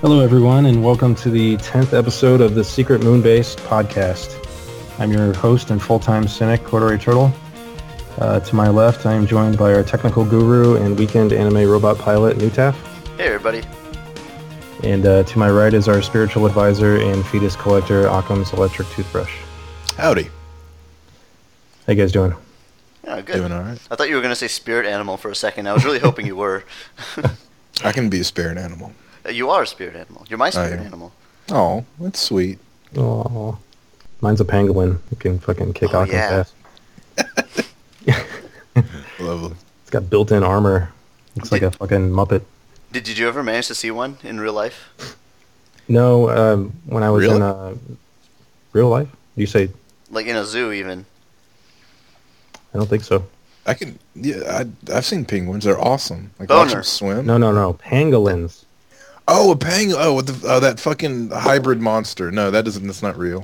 Hello, everyone, and welcome to the 10th episode of the Secret Moonbase podcast. I'm your host and full-time cynic, Corduroy Turtle. To my left, I am joined by our technical guru and weekend anime robot pilot, Newtaf. Hey, everybody. And to my right is our spiritual advisor and fetus collector, Occam's electric toothbrush. Howdy. How you guys doing? Yeah, good. Doing all right. I thought you were going to say spirit animal for a second. I was really hoping you were. I can be a spirit animal. You are a spirit animal. You're my spirit am. animal. Oh, that's sweet. Oh, mine's a pangolin. You can fucking kick Occam's ass. Lovely. It's got built-in armor. Looks like a fucking Muppet. Did you ever manage to see one in real life? No, when I was Really? in real life? You say? Like in a zoo, even? I don't think so. I've seen penguins. They're awesome. Like Boner. watch them swim. No, pangolins. Oh, a penguin. Oh, that fucking hybrid monster. No, that's not real.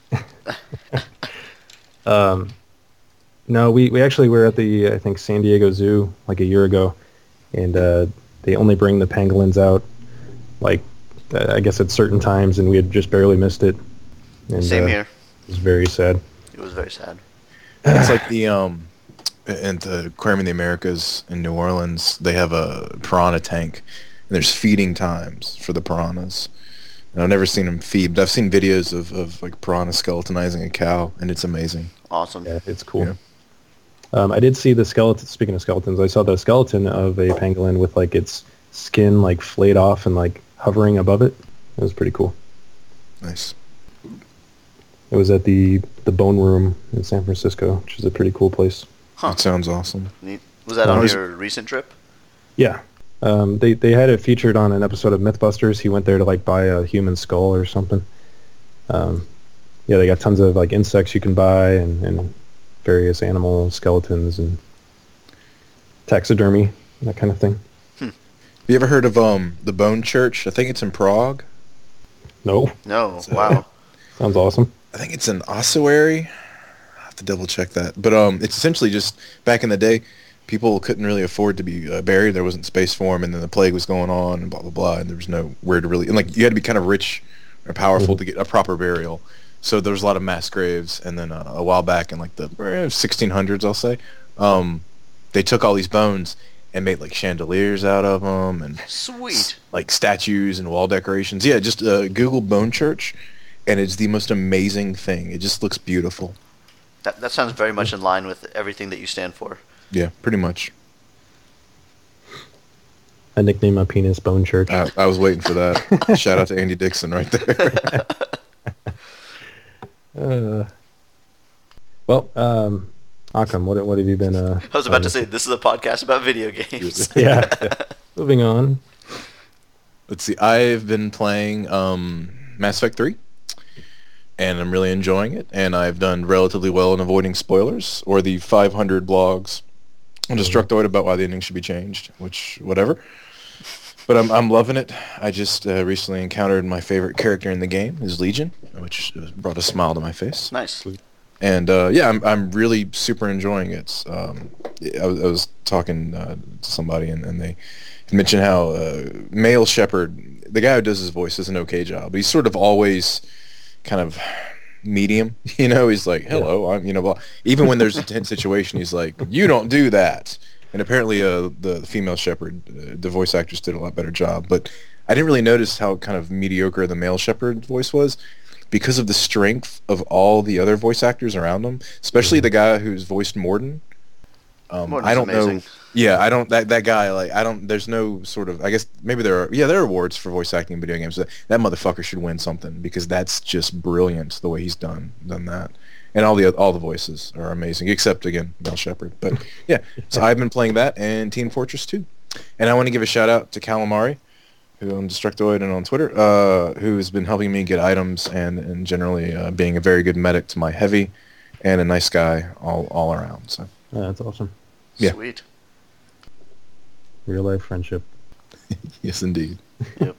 No, we actually were at the, I think, San Diego Zoo like a year ago, and they only bring the pangolins out, like, I guess at certain times, and we had just barely missed it. And, Same here. It was very sad. It was very sad. It's like the at the Aquarium of the Americas in New Orleans, they have a piranha tank, and there's feeding times for the piranhas. And I've never seen them feed, but I've seen videos of like piranha skeletonizing a cow, and it's amazing. Awesome. Yeah, it's cool. Yeah. I did see the skeleton. Speaking of skeletons, I saw the skeleton of a pangolin with like its skin like flayed off and like hovering above it. It was pretty cool. Nice. It was at the Bone Room in San Francisco, which is a pretty cool place. Huh. That sounds awesome. Neat. Was that on your recent trip? Yeah. They had it featured on an episode of Mythbusters. He went there to like buy a human skull or something. Yeah, they got tons of like insects you can buy and various animal skeletons and taxidermy, that kind of thing. You ever heard of the Bone Church? I think it's in Prague. No. No. Wow. Sounds awesome. I think it's an ossuary. I have to double check that. But it's essentially just back in the day, people couldn't really afford to be buried. There wasn't space for them, and then the plague was going on, and blah blah blah. And there was nowhere to really, and like you had to be kind of rich or powerful to get a proper burial. So there was a lot of mass graves. And then a while back in like the 1600s, I'll say, they took all these bones and made like chandeliers out of them, and Sweet. like statues and wall decorations. Yeah, just Google Bone Church, and it's the most amazing thing. It just looks beautiful. That sounds very much in line with everything that you stand for. Yeah, pretty much. I nicknamed my penis Bone Church. I was waiting for that. Shout out to Andy Dixon right there. Well, Occam, what have you been? I was about to say, this is a podcast about video games. Yeah. Moving on. Let's see. I've been playing Mass Effect 3, and I'm really enjoying it. And I've done relatively well in avoiding spoilers or the 500 blogs on Destructoid about why the ending should be changed, which, whatever. But I'm loving it. I just recently encountered my favorite character in the game, is Legion, which brought a smile to my face. Nice. And yeah, I'm really super enjoying it. I was talking to somebody, and they mentioned how Male Shepherd, the guy who does his voice, does an okay job. But he's sort of always kind of medium. He's like, hello, I'm, blah. Even when there's a tense situation, he's like, you don't do that. And apparently the female Shepherd, the voice actress did a lot better job. But I didn't really notice how kind of mediocre the Male Shepherd voice was, because of the strength of all the other voice actors around him, especially the guy who's voiced Morden. Morden's I don't amazing. know. Yeah, I don't. That guy, like, I don't. There's no sort of. I guess maybe there are. Yeah, there are awards for voice acting in video games. That motherfucker should win something, because that's just brilliant the way he's done that. And all the voices are amazing, except again Mel Shepherd. But yeah, so I've been playing that and Team Fortress 2, and I want to give a shout out to Calamari, who on Destructoid and on Twitter, who has been helping me get items and generally being a very good medic to my heavy, and a nice guy all around. So That's awesome. Yeah. Sweet. Real life friendship. yes, indeed. Yep.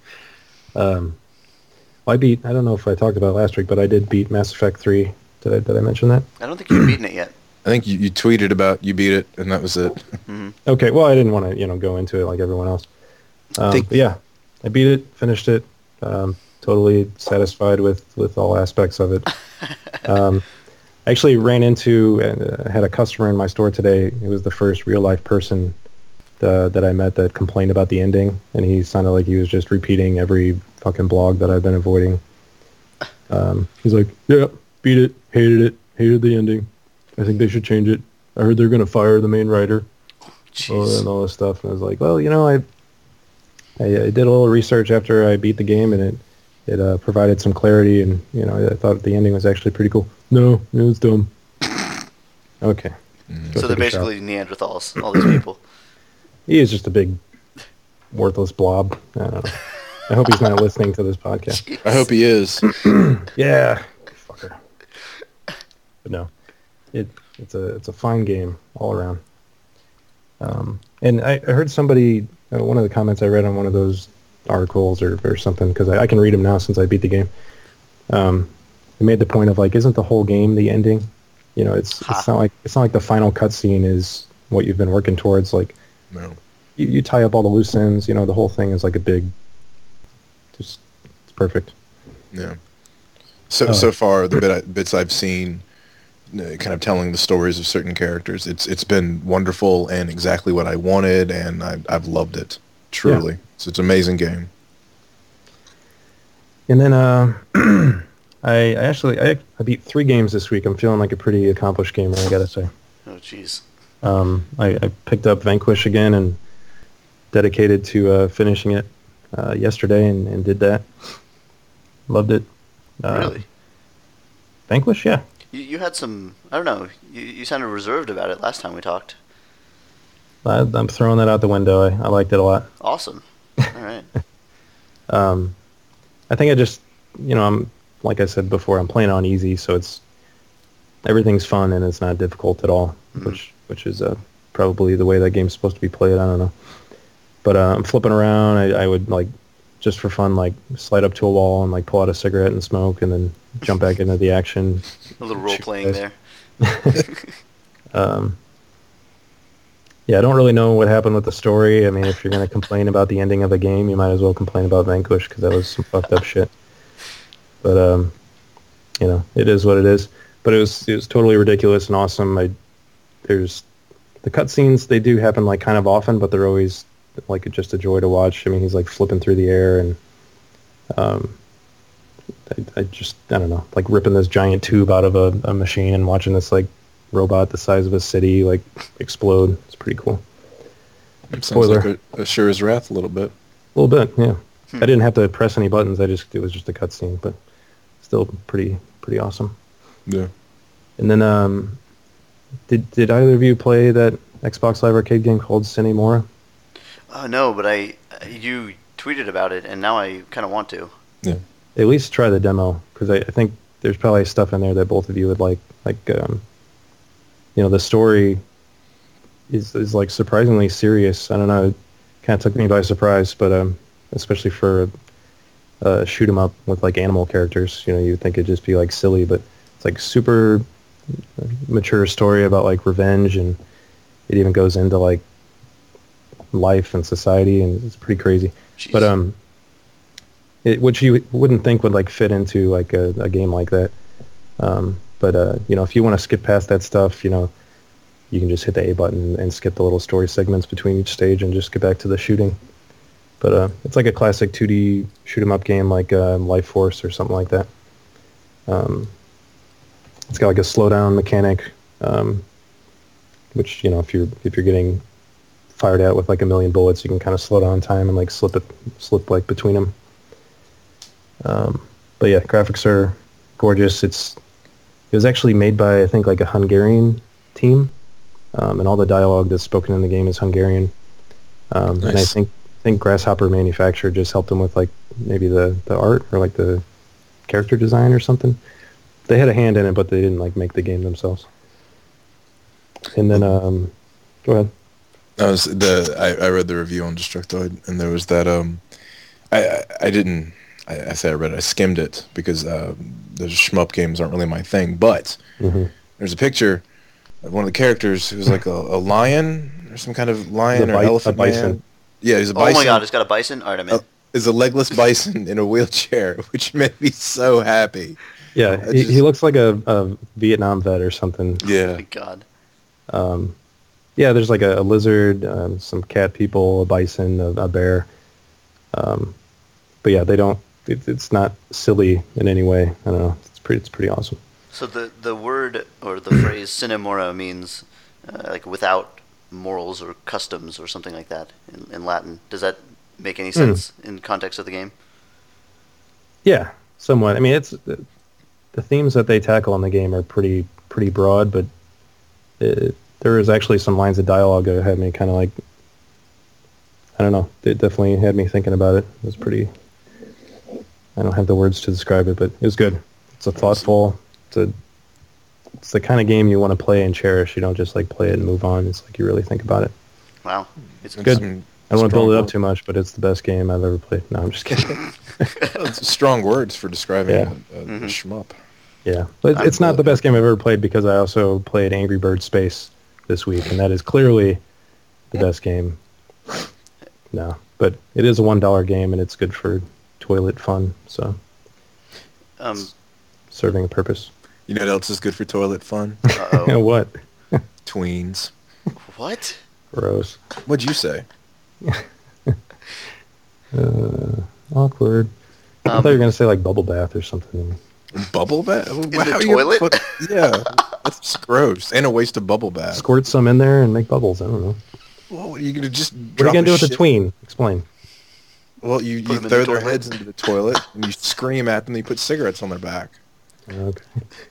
I don't know if I talked about it last week, but I did beat Mass Effect 3. Did I mention that? I don't think you've beaten it yet. I think you tweeted about you beat it, and that was it. Okay, well, I didn't want to go into it like everyone else. But yeah, I beat it, finished it, totally satisfied with all aspects of it. I actually ran into and had a customer in my store today. It was the first real life person that I met that complained about the ending, and he sounded like he was just repeating every fucking blog that I've been avoiding. He's like, yeah, beat it, hated the ending. I think they should change it. I heard they're going to fire the main writer. And all this stuff. And I was like, well, I did a little research after I beat the game, and it provided some clarity, and I thought the ending was actually pretty cool. No, it was dumb. Okay. So they're basically Neanderthals, all these people. He is just a big worthless blob. I don't know. I hope he's not listening to this podcast. Jeez. I hope he is. Yeah, fucker. But no, it's a fine game all around. And I heard somebody, one of the comments I read on one of those articles or something, because I can read them now since I beat the game. They made the point of like, isn't the whole game the ending? It's not like the final cutscene is what you've been working towards. Like, no, you tie up all the loose ends. The whole thing is like a big. It's perfect. Yeah. So far, the bits I've seen, kind of telling the stories of certain characters, it's been wonderful and exactly what I wanted, and I've loved it truly. Yeah. So it's an amazing game. And then I beat 3 games this week. I'm feeling like a pretty accomplished gamer, I gotta say. Oh jeez. I picked up Vanquish again and dedicated to finishing it yesterday and did that. Loved it. Really? Vanquish, yeah. You had some, I don't know, you sounded reserved about it last time we talked. I'm throwing that out the window. I liked it a lot. Awesome. All right. I think I just, I'm, like I said before, I'm playing on easy, so everything's fun and it's not difficult at all, which is probably the way that game's supposed to be played. I don't know. But I'm flipping around. I would, like, just for fun, like, slide up to a wall and, like, pull out a cigarette and smoke and then jump back into the action. A little role-playing there. Yeah, I don't really know what happened with the story. I mean, if you're going to complain about the ending of a game, you might as well complain about Vanquish, because that was some fucked up shit. But, it is what it is. But it was totally ridiculous and awesome. There's the cutscenes, they do happen, like, kind of often, but they're always, like, just a joy to watch. I mean, he's, like, flipping through the air, and I don't know, like, ripping this giant tube out of a machine and watching this, like, robot the size of a city, like, explode. It's pretty cool. It sounds like Asura's Wrath a little bit. A little bit, yeah. I didn't have to press any buttons. It was just a cutscene, but still pretty awesome. Yeah. And then, did either of you play that Xbox Live Arcade game called Sine Mora? No, but you tweeted about it, and now I kind of want to. Yeah. At least try the demo, because I think there's probably stuff in there that both of you would like. Like, the story is like surprisingly serious. I don't know, it kind of took me by surprise, but especially for a shoot 'em up with like animal characters, you'd think it'd just be like silly, but it's like super mature story about like revenge, and it even goes into like life and society, and it's pretty crazy. Jeez. But which you wouldn't think would like fit into like a game like that. But if you want to skip past that stuff, you can just hit the A button and skip the little story segments between each stage and just get back to the shooting. But it's like a classic 2D shoot 'em up game, like Life Force or something like that. It's got like a slowdown mechanic, which if you're getting fired at with like a million bullets, you can kind of slow down time and like slip like between them. But yeah, graphics are gorgeous. It was actually made by, I think, like a Hungarian team, and all the dialogue that's spoken in the game is Hungarian. Nice. And I think Grasshopper Manufacturer just helped them with like maybe the art or like the character design or something. They had a hand in it, but they didn't like make the game themselves. And then, go ahead. I read the review on Destructoid, and there was that I skimmed it because those shmup games aren't really my thing, but there's a picture of one of the characters who's like a lion or some kind of lion or elephant bison. Man. Yeah, he's a bison. Oh my god, it's got a bison? Alright, I'm in. is a legless bison in a wheelchair, which made me so happy. Yeah, he looks like a Vietnam vet or something. Oh Yeah. my God. Yeah, there's like a lizard, some cat people, a bison, a bear. But yeah, they don't. It's not silly in any way. I don't know. It's pretty awesome. So the word or the phrase "cinemora" means like without morals or customs or something like that in Latin. Does that make any sense in context of the game? Yeah, somewhat. I mean, it's the themes that they tackle in the game are pretty broad, but there is actually some lines of dialogue that had me kind of like, I don't know. It definitely had me thinking about it. It was pretty. I don't have the words to describe it, but it was good. It's a thoughtful. It's the kind of game you want to play and cherish. You don't just like play it and move on. It's like you really think about it. Wow, it's Good. I don't want to build it up too much, but it's the best game I've ever played. No, I'm just kidding. It's strong words for describing a shmup. Yeah, but it's not the best game I've ever played because I also played Angry Birds Space this week, and that is clearly the best game. No, but it is a $1 game, and it's good for toilet fun, so serving a purpose. You know what else is good for toilet fun? Uh-oh. What? Tweens. What? Gross. What'd you say? Awkward. I thought you were going to say like bubble bath or something. Bubble bath? In the toilet? Yeah, that's gross. And a waste of bubble bath. Squirt some in there and make bubbles. I don't know. Well, what are you going to just What are you going to do with the tween? Explain. Well, you Put 'em in throw the their toilet? heads into the toilet and you scream at them and you put cigarettes on their back. Okay.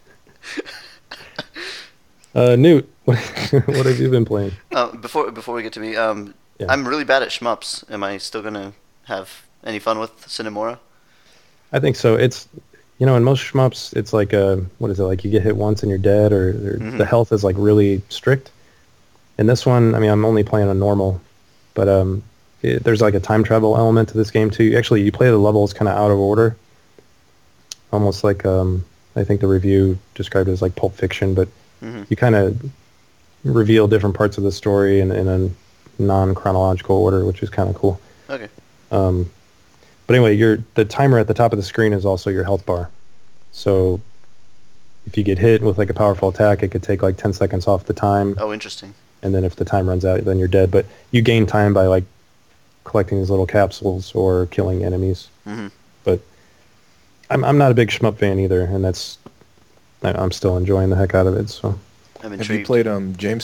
Newt, what have you been playing? Before we get to me, I'm really bad at shmups. Am I still gonna have any fun with Cinemora? I think so. It's, in most shmups, it's like what is it, like you get hit once and you're dead, or the health is like really strict. In this one, I mean, I'm only playing on normal, but there's like a time travel element to this game too. Actually, you play the levels kind of out of order, almost like I think the review described it as like Pulp Fiction, but you kind of reveal different parts of the story in a non-chronological order, which is kind of cool. Okay. But anyway, the timer at the top of the screen is also your health bar. So if you get hit with like a powerful attack, it could take like 10 seconds off the time. Oh, interesting. And then if the time runs out, then you're dead. But you gain time by like collecting these little capsules or killing enemies. Mm-hmm. But I'm not a big shmup fan either, and I'm still enjoying the heck out of it. So I'm Have intrigued. you played Jamestown?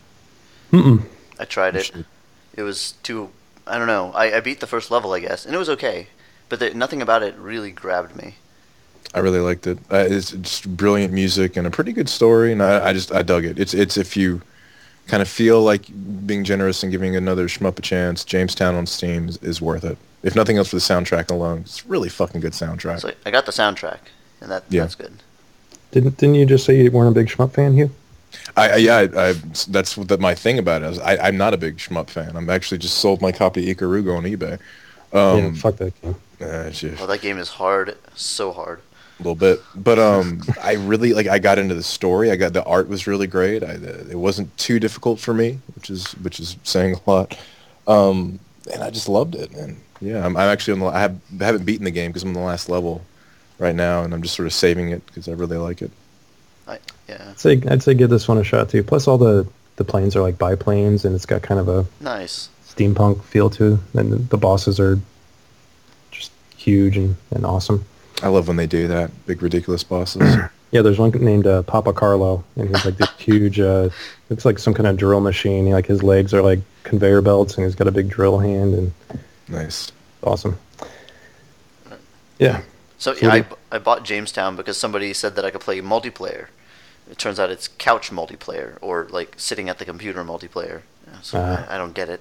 I tried it. It was too. I don't know. I beat the first level, I guess, and it was okay, but nothing about it really grabbed me. I really liked it. It's just brilliant music and a pretty good story, and I dug it. It's if you kind of feel like being generous and giving another shmup a chance, Jamestown on Steam is worth it. If nothing else for the soundtrack alone, it's really fucking good soundtrack. So I got the soundtrack, and that's good. didn't you just say you weren't a big shmup fan, Hugh? That's my thing about it. I'm not a big shmup fan. I'm actually just sold my copy of Ikaruga on eBay. Yeah, fuck that game. Well, that game is hard, so hard. A little bit, but I really I got into the story. The art was really great. It wasn't too difficult for me, which is saying a lot. And I just loved it. And yeah, I'm actually I haven't beaten the game because I'm on the last level right now, and I'm just sort of saving it because I really like it. Yeah. I'd say give this one a shot too. Plus, all the planes are like biplanes, and it's got kind of a Nice. steampunk feel to it. And the bosses are just huge and awesome. I love when they do that. Big ridiculous bosses. Yeah, there's one named Papa Carlo, and he's like this huge. Looks like some kind of drill machine. Like his legs are like conveyor belts, and he's got a big drill hand, and Nice. awesome. Yeah. So yeah, I bought Jamestown because somebody said that I could play multiplayer. It turns out it's couch multiplayer, or like sitting at the computer multiplayer. So I don't get it.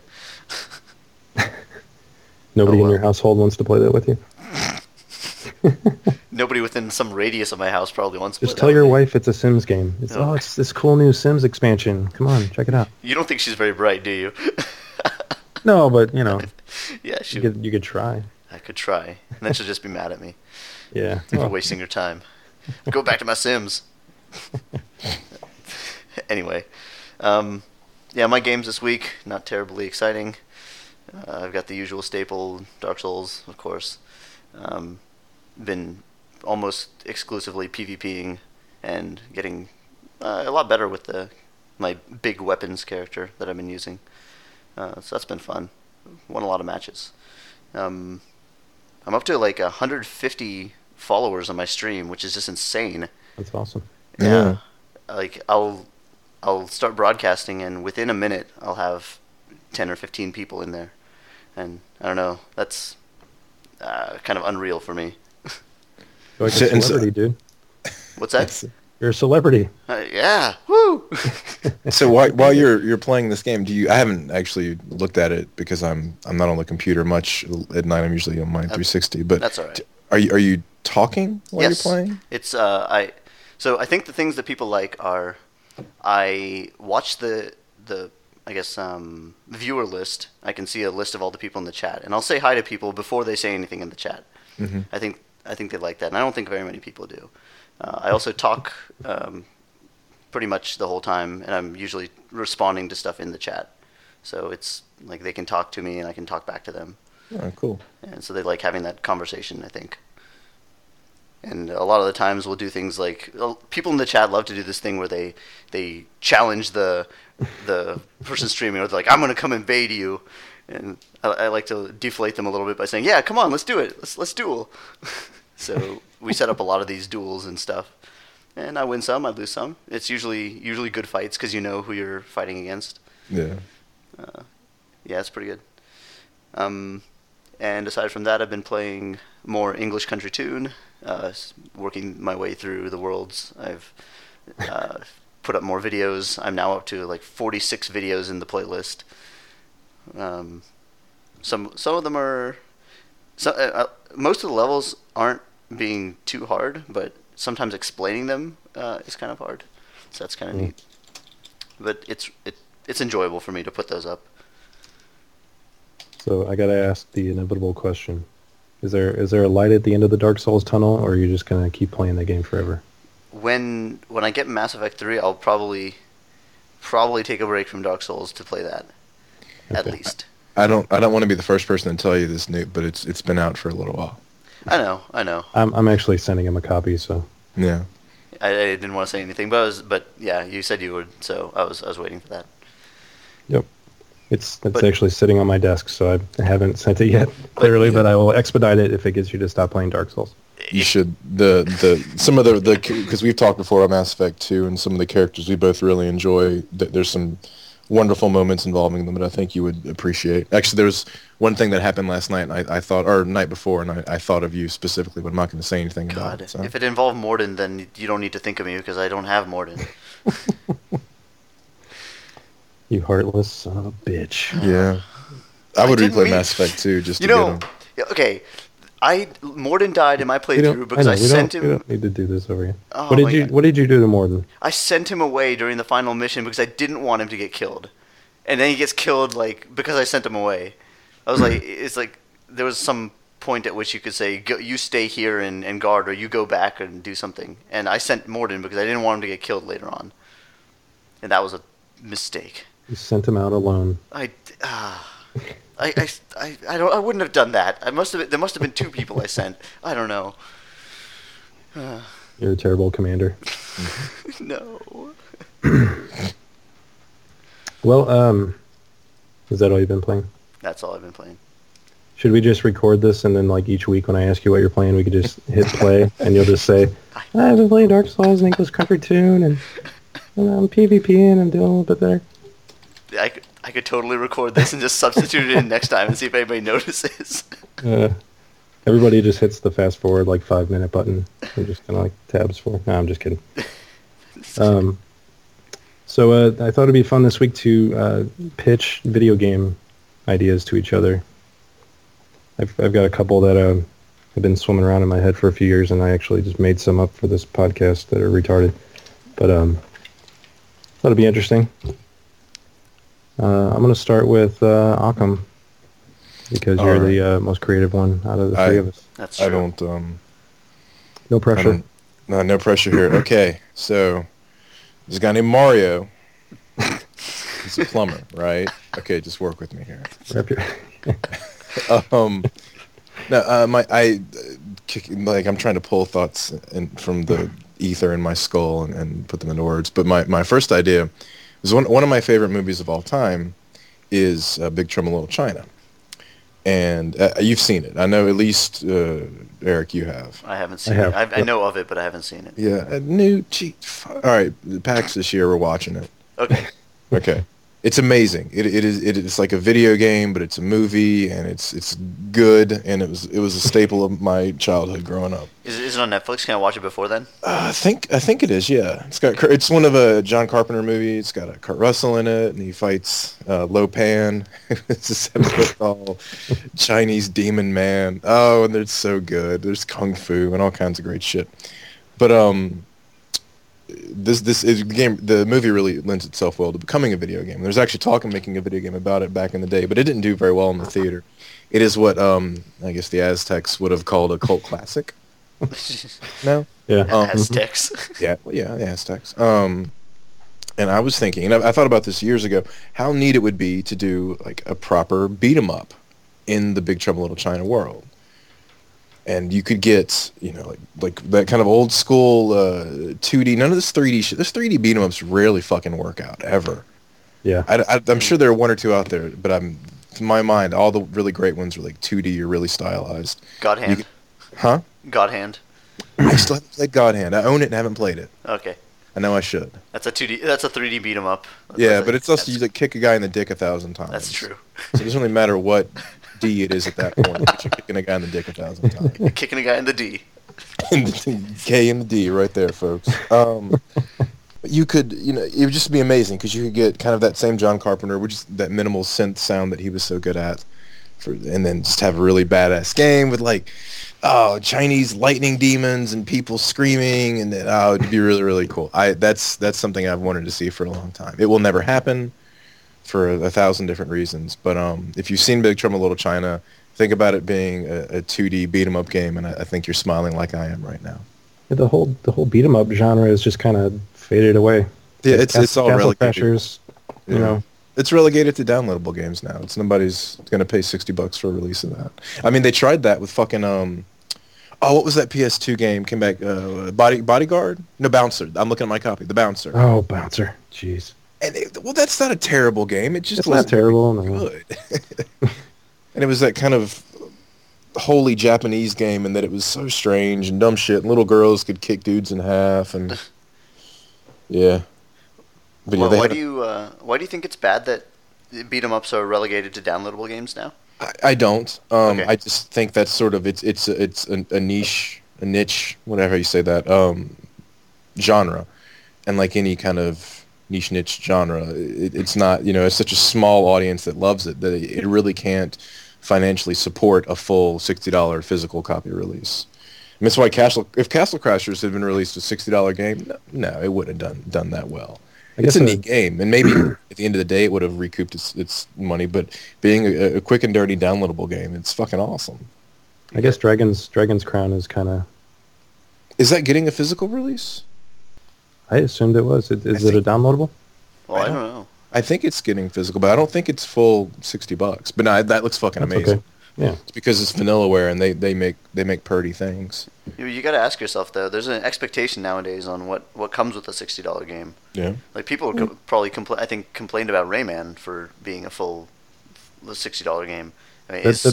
Nobody in your household wants to play that with you? Nobody within some radius of my house probably wants to Just play tell that your with me. wife it's a Sims game. It's this cool new Sims expansion. Come on, check it out. You don't think she's very bright, do you? No, but Yeah, you could try. I could try. And then she'll just be mad at me Yeah. for wasting your time. Go back to my Sims. Anyway, yeah, my games this week, not terribly exciting. I've got the usual staple, Dark Souls, of course. Been almost exclusively PvPing and getting a lot better with my big weapons character that I've been using. So that's been fun. Won a lot of matches. I'm up to like 150 followers on my stream, which is just insane. That's awesome. Yeah. Like I'll start broadcasting, and within a minute I'll have 10 or 15 people in there, and I don't know. That's kind of unreal for me. You're like a celebrity, dude. What's that? You're a celebrity. Yeah. Woo. So while you're playing this game, I haven't actually looked at it because I'm not on the computer much at night. I'm usually on my 360. But that's all right. Are you talking while Yes. you're playing? It's So I think the things that people like are, I watch the I guess viewer list. I can see a list of all the people in the chat, and I'll say hi to people before they say anything in the chat. Mm-hmm. I think they like that, and I don't think very many people do. I also talk pretty much the whole time, and I'm usually responding to stuff in the chat. So it's like they can talk to me, and I can talk back to them. Oh, cool. And so they like having that conversation, I think. And a lot of the times we'll do things like, people in the chat love to do this thing where they challenge the person streaming, or they're like, I'm going to come invade you. And I like to deflate them a little bit by saying, yeah, come on, let's do it. Let's duel. So we set up a lot of these duels and stuff. And I win some, I lose some. It's usually good fights because you know who you're fighting against. Yeah. Yeah, it's pretty good. And aside from that, I've been playing more English Country Tune, working my way through the worlds. I've put up more videos. I'm now up to like 46 videos in the playlist. Some of them are... most of the levels aren't being too hard, but sometimes explaining them is kind of hard. So that's kind of neat. But it's enjoyable for me to put those up. So I gotta ask the inevitable question: Is there a light at the end of the Dark Souls tunnel, or are you just gonna keep playing the game forever? When I get Mass Effect 3, I'll probably take a break from Dark Souls to play that, at least. I don't want to be the first person to tell you this, Nate, but it's been out for a little while. I know. I'm actually sending him a copy, so Yeah. I didn't want to say anything, but yeah, you said you would, so I was waiting for that. Yep. It's actually sitting on my desk, so I haven't sent it yet, clearly, but I will expedite it if it gets you to stop playing Dark Souls. You should. Some of the because we've talked before about Mass Effect 2 and some of the characters we both really enjoy. There's some wonderful moments involving them that I think you would appreciate. Actually, there was one thing that happened last night, and I thought, or night before, and I thought of you specifically, but I'm not going to say anything about it. So. If it involved Morden, then you don't need to think of me because I don't have Morden. You heartless son of a bitch. Yeah. I would replay Mass Effect 2 just to get him. Okay, Morden died in my playthrough because I sent him... We don't need to do this over again. Oh, what did you do to Morden? I sent him away during the final mission because I didn't want him to get killed. And then he gets killed because I sent him away. I was like, it's like there was some point at which you could say, you stay here and guard, or you go back and do something. And I sent Morden because I didn't want him to get killed later on. And that was a mistake. You sent him out alone. I wouldn't have done that. There must have been two people I sent. I don't know. You're a terrible commander. No. Well, is that all you've been playing? That's all I've been playing. Should we just record this, and then each week when I ask you what you're playing, we could just hit play, and you'll just say, I've been playing Dark Souls and English Country Tune, and I'm PvPing, and I'm doing a little bit better. I could totally record this and just substitute it in next time and see if anybody notices. Everybody just hits the fast forward 5-minute button and just kind of tabs for. No, I'm just kidding. So I thought it'd be fun this week to pitch video game ideas to each other. I've got a couple that have been swimming around in my head for a few years, and I actually just made some up for this podcast that are retarded. But thought it'd be interesting. I'm going to start with Occam, because you're the most creative one out of the three of us. That's true. I don't... no pressure. No pressure here. Okay, so there's a guy named Mario. He's a plumber, right? Okay, just work with me here. Wrap your- No, I'm trying to pull thoughts from the ether in my skull and put them into words. But my first idea was one of my favorite movies of all time is Big Trouble in Little China. And you've seen it. I know at least, Eric, you have. I haven't seen it. I know of it, but I haven't seen it. Yeah, all right, PAX this year, we're watching it. Okay. Okay. It's amazing. It's like a video game, but it's a movie, and it's good, and it was a staple of my childhood growing up. Is it on Netflix? Can I watch it before then? I think it is. Yeah, it's one of a John Carpenter movie. It's got a Kurt Russell in it, and he fights Lo Pan. It's a 7-foot tall Chinese demon man. Oh, and it's so good. There's kung fu and all kinds of great shit. But this is game. The movie really lends itself well to becoming a video game. There's actually talk of making a video game about it back in the day, but it didn't do very well in the theater. It is what I guess the Aztecs would have called a cult classic. No? Yeah. Aztecs. The Aztecs. And I was thinking, and I thought about this years ago, how neat it would be to do like a proper beat 'em up in the Big Trouble in Little China world. And you could get, like that kind of old school 2D, none of this 3D shit. This 3D beat 'em ups rarely fucking work out, ever. Yeah. I'm sure there are one or two out there, but to my mind, all the really great ones are like 2D or really stylized. God Hand. Huh? God Hand. I still haven't played God Hand. I own it and haven't played it. Okay. I know I should. That's a 2D. That's a 3D beat 'em up. But it's also you like kick a guy in the dick 1,000 times. That's true. So it doesn't really matter what D it is at that point. But you're kicking a guy in the dick 1,000 times. Kicking a guy in the D. K and the D right there, folks. You could, it would just be amazing because you could get kind of that same John Carpenter, which is that minimal synth sound that he was so good at, and then just have a really badass game with like, Chinese lightning demons and people screaming, and it'd be really, really cool. That's something I've wanted to see for a long time. It will never happen for 1,000 different reasons, but if you've seen Big Trouble in Little China, think about it being a 2D beat 'em up game, and I think you're smiling like I am right now. Yeah, the whole beat 'em up genre is just kind of faded away. Yeah, it's all Castle relegated. Crashers, It's relegated to downloadable games now. Nobody's going to pay $60 for a release of that. I mean, they tried that with fucking what was that PS2 game? Came back Bodyguard? No, Bouncer. I'm looking at my copy. The Bouncer. Oh, Bouncer. Jeez. And that's not a terrible game. It just It's not terrible. No. good. And it was that kind of holy Japanese game, and that it was so strange and dumb shit. And little girls could kick dudes in half, and yeah. But Well, why do you think it's bad that beat 'em ups are relegated to downloadable games now? I don't. Okay. I just think that's sort of it's a niche, whatever you say that, genre, and like any kind of niche genre, it's not, it's such a small audience that loves it that it really can't financially support a full $60 physical copy release. And that's why if Castle Crashers had been released a $60 game, no, it wouldn't have done that well. It's a neat game, and maybe at the end of the day it would have recouped its money, but being a quick and dirty downloadable game, it's fucking awesome. I guess Dragon's Crown is kind of... Is that getting a physical release? I assumed it was. Is it a downloadable? Well, I don't know. I think it's getting physical, but I don't think it's full $60. But no, that looks fucking That's amazing. okay. Yeah. It's because it's Vanillaware, and they make purdy things. You got to ask yourself though. There's an expectation nowadays on what comes with a $60 game. Yeah. Like people probably complained about Rayman for being a full $60 game. I mean, is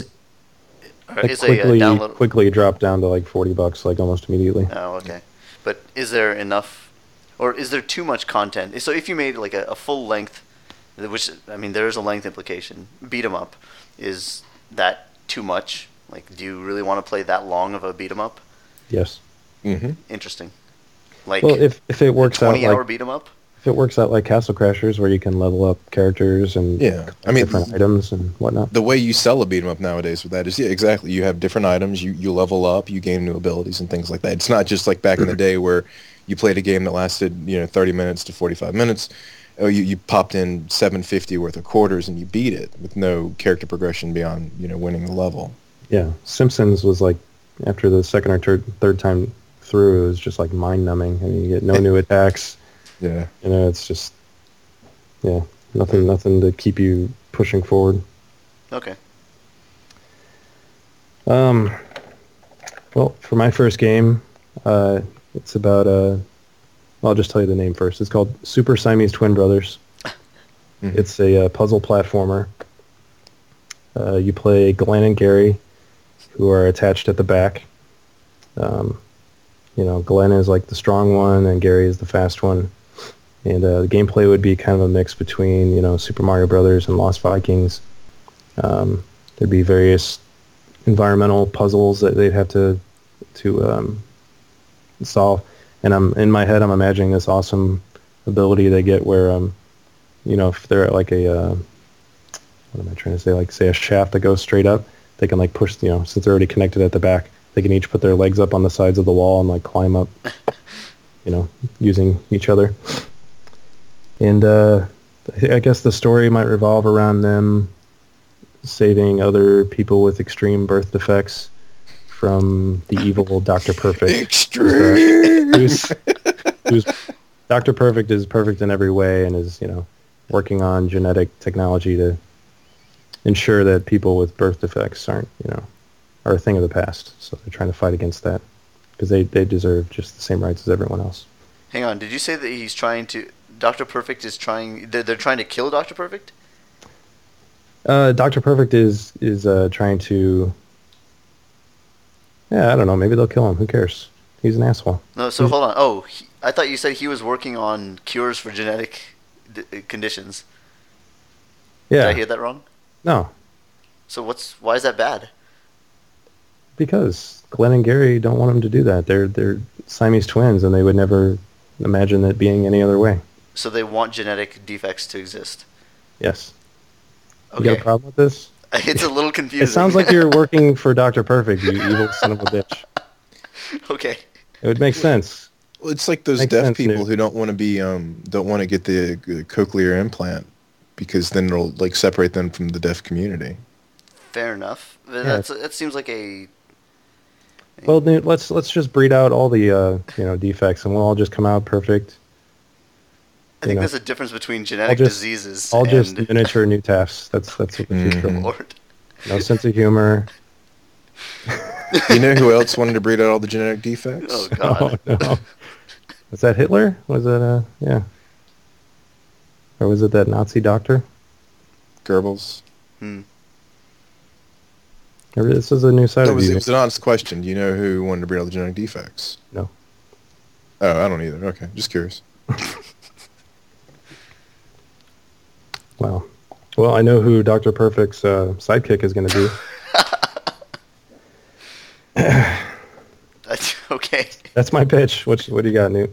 That quickly dropped down to like $40, like almost immediately. Oh, okay. But is there enough, or is there too much content? So if you made like a full length, which I mean there is a length implication, beat 'em up, is that too much? Like, do you really want to play that long of a beat 'em up? Yes. Mm-hmm. Interesting. Like, well, if it works out 20-hour like beat 'em up. if it works out like Castle Crashers, where you can level up characters and different items and whatnot. The way you sell a beat 'em up nowadays with that is exactly. You have different items. You level up. You gain new abilities and things like that. It's not just like back in the day where you played a game that lasted 30 minutes to 45 minutes. Oh, you popped in $7.50 worth of quarters and you beat it with no character progression beyond winning the level. Yeah, Simpsons was like after the second or third time through, it was just like mind numbing. I mean, you get no new attacks. Yeah. It's just Nothing to keep you pushing forward. Okay. Well, for my first game, it's about I'll just tell you the name first. It's called Super Siamese Twin Brothers. Mhm. It's a puzzle platformer. You play Glenn and Gary, who are attached at the back. Glenn is like the strong one, and Gary is the fast one. And the gameplay would be kind of a mix between, Super Mario Brothers and Lost Vikings. There'd be various environmental puzzles that they'd have to solve. And in my head, I'm imagining this awesome ability they get where, if they're at like what am I trying to say? Like, say a shaft that goes straight up, they can like push, since they're already connected at the back, they can each put their legs up on the sides of the wall and like climb up, using each other. And I guess the story might revolve around them saving other people with extreme birth defects from the evil Dr. Perfect. Extreme! Who's Dr. Perfect is perfect in every way and is, working on genetic technology to ensure that people with birth defects are a thing of the past. So they're trying to fight against that because they deserve just the same rights as everyone else. Hang on, did you say that he's trying to... Dr. Perfect is trying... They're trying to kill Dr. Perfect? Dr. Perfect is trying to... Yeah, I don't know. Maybe they'll kill him. Who cares? He's an asshole. No, so hold on. Oh, I thought you said he was working on cures for genetic conditions. Yeah. Did I hear that wrong? No. So why is that bad? Because Glenn and Gary don't want him to do that. They're Siamese twins, and they would never imagine it being any other way. So they want genetic defects to exist. Yes. Okay. You got a problem with this? It's a little confusing. It sounds like you're working for Dr. Perfect, you evil son of a bitch. Okay. It would make sense. Well, it's like those Makes deaf sense, people dude. who don't want to get the cochlear implant because then it'll like separate them from the deaf community. Fair enough. Yeah. That seems like a... Well, dude, let's just breed out all the defects, and we'll all just come out perfect. I think there's a difference between genetic diseases and... just miniature new tafts. That's what the future holds. Lord. No sense of humor. You know who else wanted to breed out all the genetic defects? Oh, God. Oh, no. Was that Hitler? Was that yeah? Or was it that Nazi doctor? Goebbels. This is a new side No, of it you. was an honest question. Do you know who wanted to breed all the genetic defects? No. Oh, I don't either. Okay, just curious. Wow. Well, I know who Dr. Perfect's sidekick is going to be. Okay. That's my pitch. What do you got, Newt?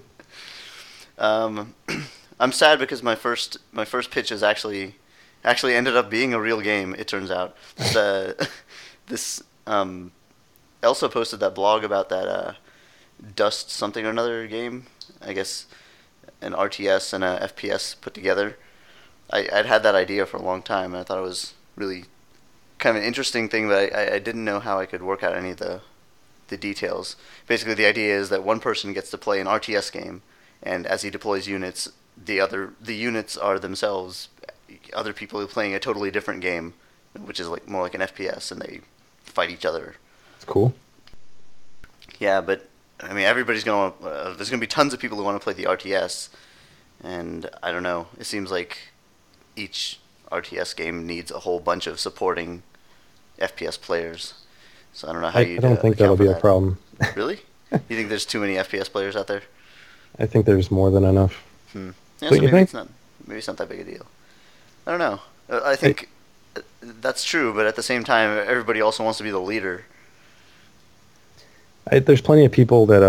I'm sad because my first pitch is actually ended up being a real game. It turns out this Elsa posted that blog about that Dust something or another game. I guess an RTS and a FPS put together. I'd had that idea for a long time, and I thought it was really kind of an interesting thing, but I didn't know how I could work out any of the details. Basically, the idea is that one person gets to play an RTS game, and as he deploys units, the units are themselves other people who are playing a totally different game, which is like more like an FPS, and they fight each other. It's cool. Yeah, but I mean, everybody's gonna there's gonna be tons of people who want to play the RTS, and I don't know. It seems like each RTS game needs a whole bunch of supporting FPS players. So I don't know how you. I don't think that'll be a problem. Really? You think there's too many FPS players out there? I think there's more than enough. Yeah, Don't so you maybe think? maybe it's not that big a deal. I don't know. I think that's true, but at the same time, everybody also wants to be the leader. There's plenty of people that,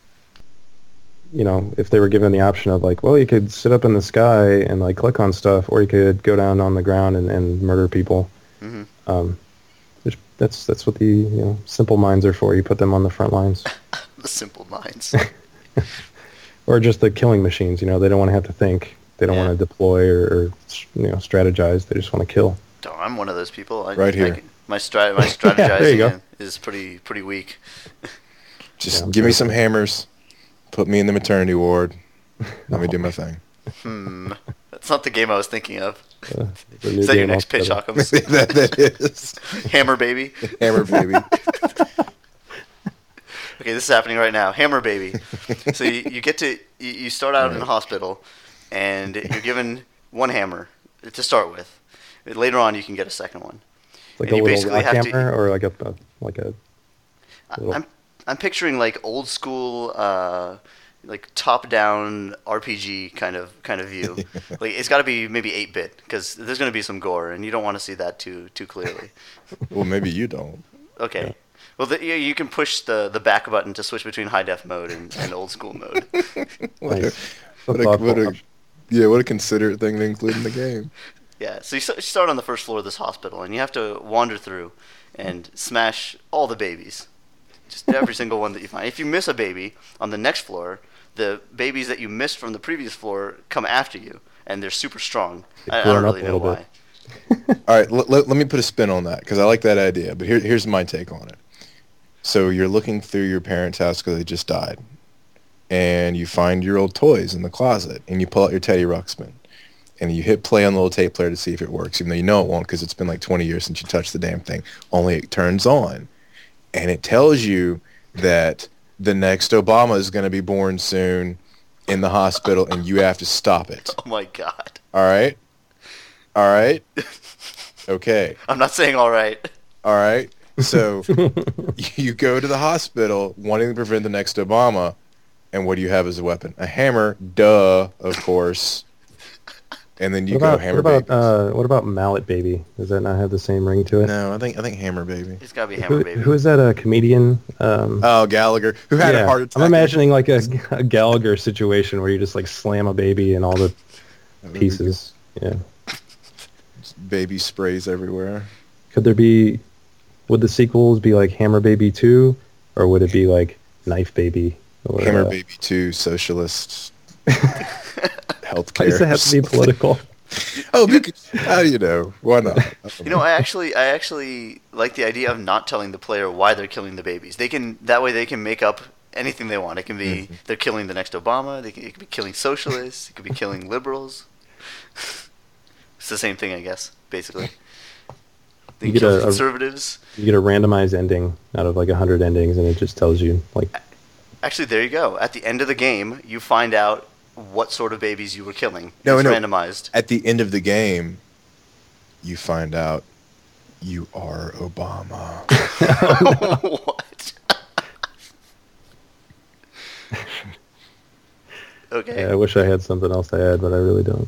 if they were given the option of like, well, you could sit up in the sky and like click on stuff, or you could go down on the ground and murder people. Mm-hmm. That's what the simple minds are for. You put them on the front lines. The simple minds. Or just the killing machines. They don't want to have to think. They don't want to deploy or strategize. They just want to kill. Oh, I'm one of those people. Right here. My strategizing there you go. is pretty weak. Just give me some hammers. Put me in the maternity ward. Let me do my thing. That It's not the game I was thinking of. The new Is that your game next pitch, altogether. Hawkins? that is Hammer Baby. Hammer Baby. Okay, this is happening right now. Hammer Baby. So you start out in a hospital, and you're given one hammer to start with. Later on, you can get a second one. Like And a you little basically rock have to- hammer, or like a little. I'm picturing like old school, like top down RPG kind of view. Like it's got to be maybe 8-bit because there's going to be some gore, and you don't want to see that too clearly. Well, maybe you don't. Okay. Well, you can push the back button to switch between high def mode and old school mode. Nice. What a considerate thing to include in the game. Yeah. So you start on the first floor of this hospital, and you have to wander through and smash all the babies. Just every single one that you find. If you miss a baby on the next floor, the babies that you missed from the previous floor come after you, and they're super strong. I don't really know why. All right, let me put a spin on that because I like that idea. But here's my take on it. So you're looking through your parents' house because they just died, and you find your old toys in the closet, and you pull out your Teddy Ruxpin, and you hit play on the little tape player to see if it works, even though you know it won't because it's been like 20 years since you touched the damn thing. Only it turns on, and it tells you that the next Obama is going to be born soon in the hospital, and you have to stop it. Oh my god. All right? All right? Okay. I'm not saying all right. All right? So you go to the hospital wanting to prevent the next Obama, and what do you have as a weapon? A hammer, duh, of course. And then you go hammer baby. What about Mallet Baby? Does that not have the same ring to it? No, I think hammer baby. It's gotta be Hammer Baby. Who is that? A comedian? Oh, Gallagher, who had a heart attack. I'm imagining like a Gallagher situation where you just like slam a baby and all the pieces. Yeah. Baby sprays everywhere. Could there be? Would the sequels be like Hammer Baby 2, or would it be like Knife Baby? Or, Hammer Baby 2, socialist, healthcare. Why does it have to be political? Oh, because, how do you know? Why not? You know, I actually like the idea of not telling the player why they're killing the babies. That way they can make up anything they want. It can be they're killing the next Obama. It could be killing socialists. It could be killing liberals. It's the same thing, I guess, basically. They You get kill a- conservatives. You get a randomized ending out of like 100 endings, and it just tells you like. Actually, there you go. At the end of the game, you find out what sort of babies you were killing. No, it's no. randomized. At the end of the game, you find out you are Obama. What? Okay. Yeah, I wish I had something else to add, but I really don't.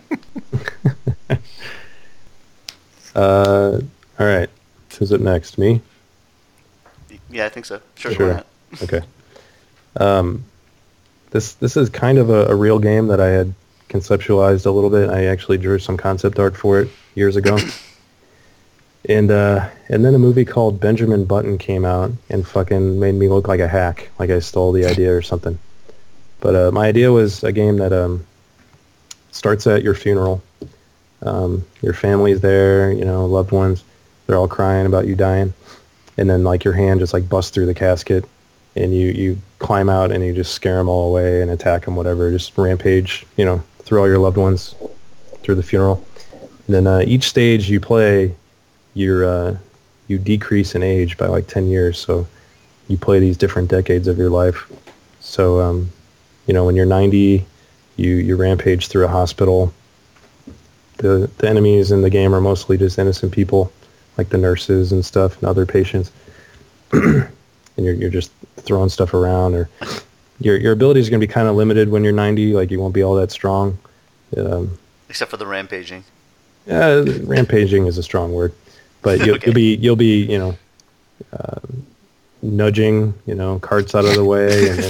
All right. Who's up next? Me? Yeah, I think so. Sure. Sure. Why not? Okay. This is kind of a real game that I had conceptualized a little bit. I actually drew some concept art for it years ago. And then a movie called Benjamin Button came out and fucking made me look like a hack, like I stole the idea or something. But my idea was a game that starts at your funeral. Your family's there, you know, loved ones. They're all crying about you dying. And then like your hand just like busts through the casket, and you climb out and you just scare them all away and attack them, whatever. Just rampage, you know, through all your loved ones through the funeral. And then each stage you play, you decrease in age by like 10 years. So you play these different decades of your life. So, you know, when you're 90, you rampage through a hospital. The enemies in the game are mostly just innocent people, like the nurses and stuff and other patients. And you're just throwing stuff around, or your abilities are going to be kind of limited when you're 90. Like you won't be all that strong. Except for the rampaging. Rampaging is a strong word, but Okay. you'll be you know nudging, you know, carts out of the way, and then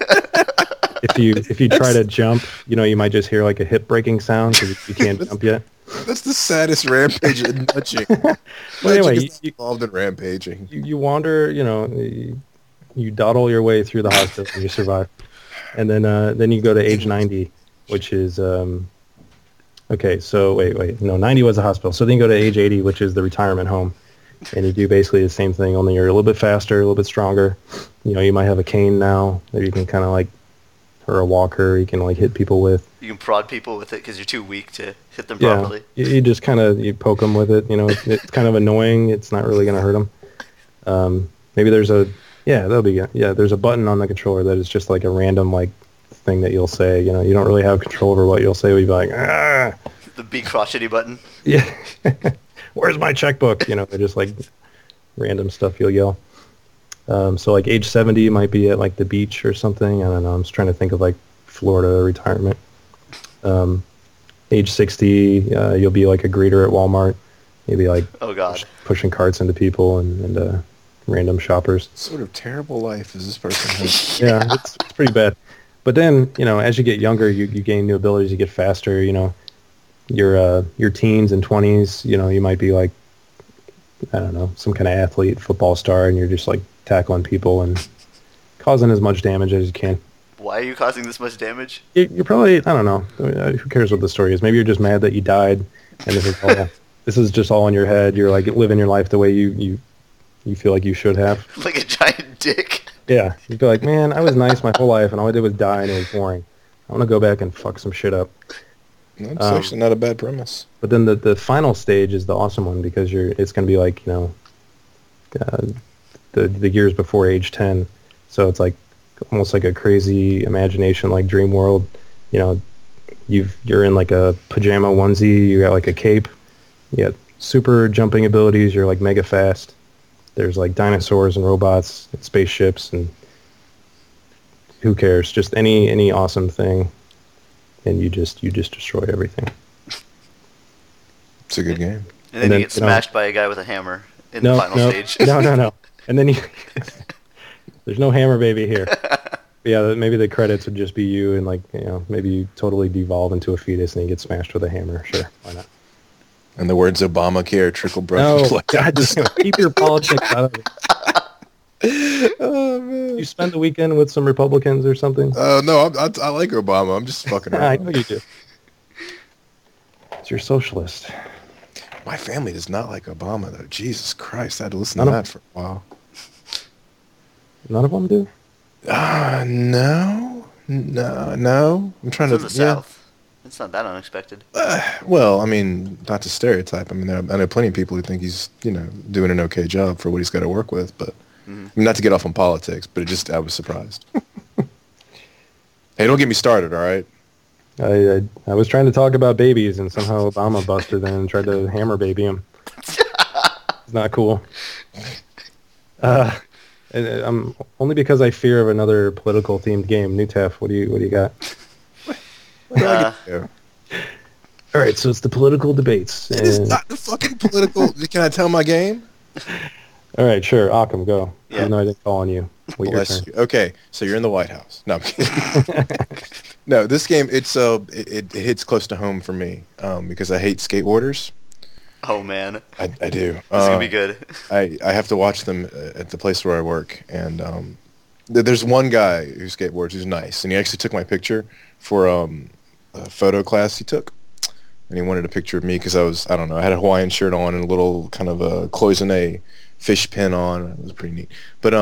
if you try to jump, you know, you might just hear like a hip breaking sound because you can't jump yet. That's the saddest rampage in nudging. Well, anyway, Nudging is involved in rampaging. You wander, you know, you dawdle your way through the hospital and you survive. And then you go to age 90, which is, okay, so wait, no, 90 was a hospital. So then you go to age 80, which is the retirement home. And you do basically the same thing, only you're a little bit faster, a little bit stronger. You know, you might have a cane now that you can kind of like or a walker you can like hit people with. You can prod people with it because you're too weak to hit them Yeah, properly. you just kind of you poke them with it. You know, it's kind of annoying. It's not really going to hurt them. Maybe there's that'll be good. Yeah, there's a button on the controller that is just like a random like thing that you'll say. You know, you don't really have control over what you'll say. You'll be like, ah. The big crotchety button. Yeah. Where's my checkbook? You know, they're just like random stuff you'll yell. So like age 70 might be at like the beach or something. I don't know. I'm just trying to think of like Florida retirement. Age 60, you'll be like a greeter at Walmart. Maybe like Oh God. pushing carts into people and random shoppers. What sort of terrible life is this person having? Yeah, it's pretty bad. But then, you know, as you get younger, you gain new abilities. You get faster. You know, your teens and 20s, you know, you might be like, I don't know, some kind of athlete, football star, and you're just like tackling people and causing as much damage as you can. Why are you causing this much damage? You're probably, I don't know, who cares what the story is? Maybe you're just mad that you died, and this is just all in your head. You're like living your life the way you feel like you should have. Like a giant dick. Yeah, you'd be like, man, I was nice my whole life, and all I did was die, and it was boring. I want to go back and fuck some shit up. That's actually not a bad premise. But then the final stage is the awesome one because it's going to be like, you know, the years before age 10. So it's like almost like a crazy imagination, like dream world. You know, you're in like a pajama onesie. You got like a cape. You got super jumping abilities. You're like mega fast. There's like dinosaurs and robots and spaceships and who cares? Just any awesome thing. And you just destroy everything. It's a good game. And then you get smashed by a guy with a hammer in the final stage. No. And then there's no hammer baby here. Yeah, maybe the credits would just be you and like, you know, maybe you totally devolve into a fetus and you get smashed with a hammer. Sure, why not? And the words Obamacare trickle No, broken. God, just keep your politics out of it. Oh man! You spend the weekend with some Republicans or something? No, I like Obama. I'm just fucking around. I know you do. You're socialist. My family does not like Obama though. Jesus Christ, I had to listen None to of- that for a while. None of them do? No. I'm trying It's to. in the South. It's not that unexpected. Well, I mean, not to stereotype. I mean, I know plenty of people who think he's, you know, doing an okay job for what he's got to work with. But I mean, not to get off on politics, but I was surprised. Hey, don't get me started, all right? I was trying to talk about babies and somehow Obama busted in and tried to hammer baby him. It's not cool. I'm only because I fear of another political themed game. Newtef, what do you got? Yeah. All right, so it's the political debates. It is not the fucking political. Can I tell my game? All right, sure. Occam, go. Yeah. Even though I didn't call on you. Wait your Bless turn. you. Okay, so you're in the White House. No, I'm kidding. No, this game it hits close to home for me because I hate skateboarders. Oh man, I do. this is gonna be good. I have to watch them at the place where I work, and there's one guy who skateboards who's nice, and he actually took my picture for a photo class he took, and he wanted a picture of me because I don't know, I had a Hawaiian shirt on and a little kind of a cloisonne fish pin on. It was pretty neat, but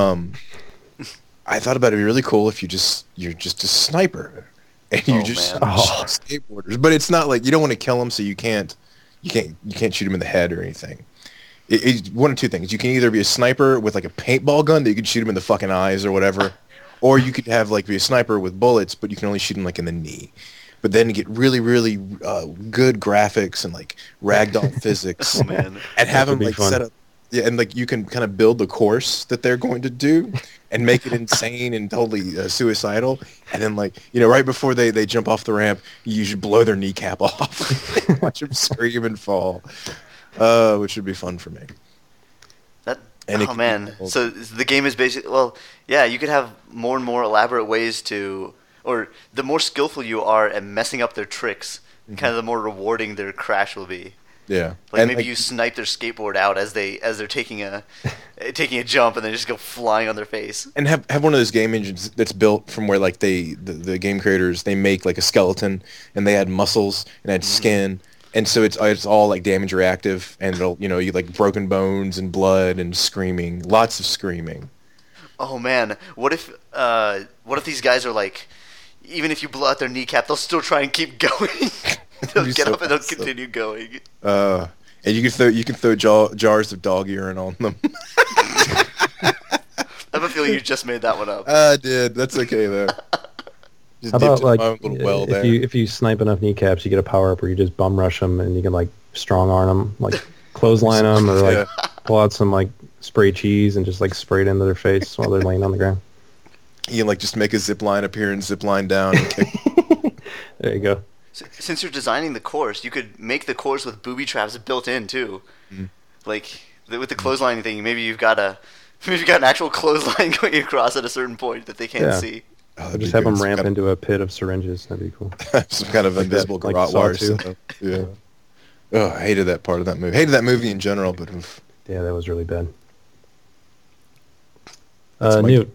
I thought about it'd be really cool if you're just a sniper, and you just man. shoot skateboarders, but it's not like you don't want to kill them, so you can't shoot him in the head or anything. It's one of two things. You can either be a sniper with like a paintball gun that you could shoot him in the fucking eyes or whatever, or you could have like be a sniper with bullets, but you can only shoot him like in the knee. But then you get really, really good graphics and like ragdoll physics, Oh man, and have That them could be like fun. set up. Yeah, and like you can kind of build the course that they're going to do, and make it insane and totally suicidal. And then like right before they jump off the ramp, you should blow their kneecap off, watch them scream and fall, which would be fun for me. And oh man, so the game is basically, well, yeah, you could have more and more elaborate ways to, or the more skillful you are at messing up their tricks, kind of the more rewarding their crash will be. Yeah, Like and maybe you snipe their skateboard out as they're taking a jump and they just go flying on their face. and have one of those game engines that's built from where like the game creators, they make like a skeleton and they add muscles and add skin, and so it's all like damage reactive, and it'll you like broken bones and blood and screaming, lots of screaming. Oh man, what if these guys are like, even if you blow out their kneecap, they'll still try and keep going. They'll get up and they'll continue going. And you can throw jars of dog urine on them. I have a feeling you just made that one up. I did. That's okay though. Just How about dipped in like my own little well there. if you snipe enough kneecaps, you get a power up where you just bum rush them and you can like strong arm them, like clothesline them, or like pull out some like spray cheese and just like spray it into their face while they're laying on the ground. You can like just make a zip line appear and zip line down. And kick. There you go. Since you're designing the course, you could make the course with booby traps built in too. Mm-hmm. Like with the clothesline thing, maybe you've got an actual clothesline going across at a certain point that they can't see. Oh, Or that'd just be have good. them ramp into a pit of syringes. That'd be cool. Some kind of invisible like garrote Saw wire 2. system. Yeah. Oh, I hated that part of that movie. Hated that movie in general, but oof. Yeah, that was really bad. That's my- Newt.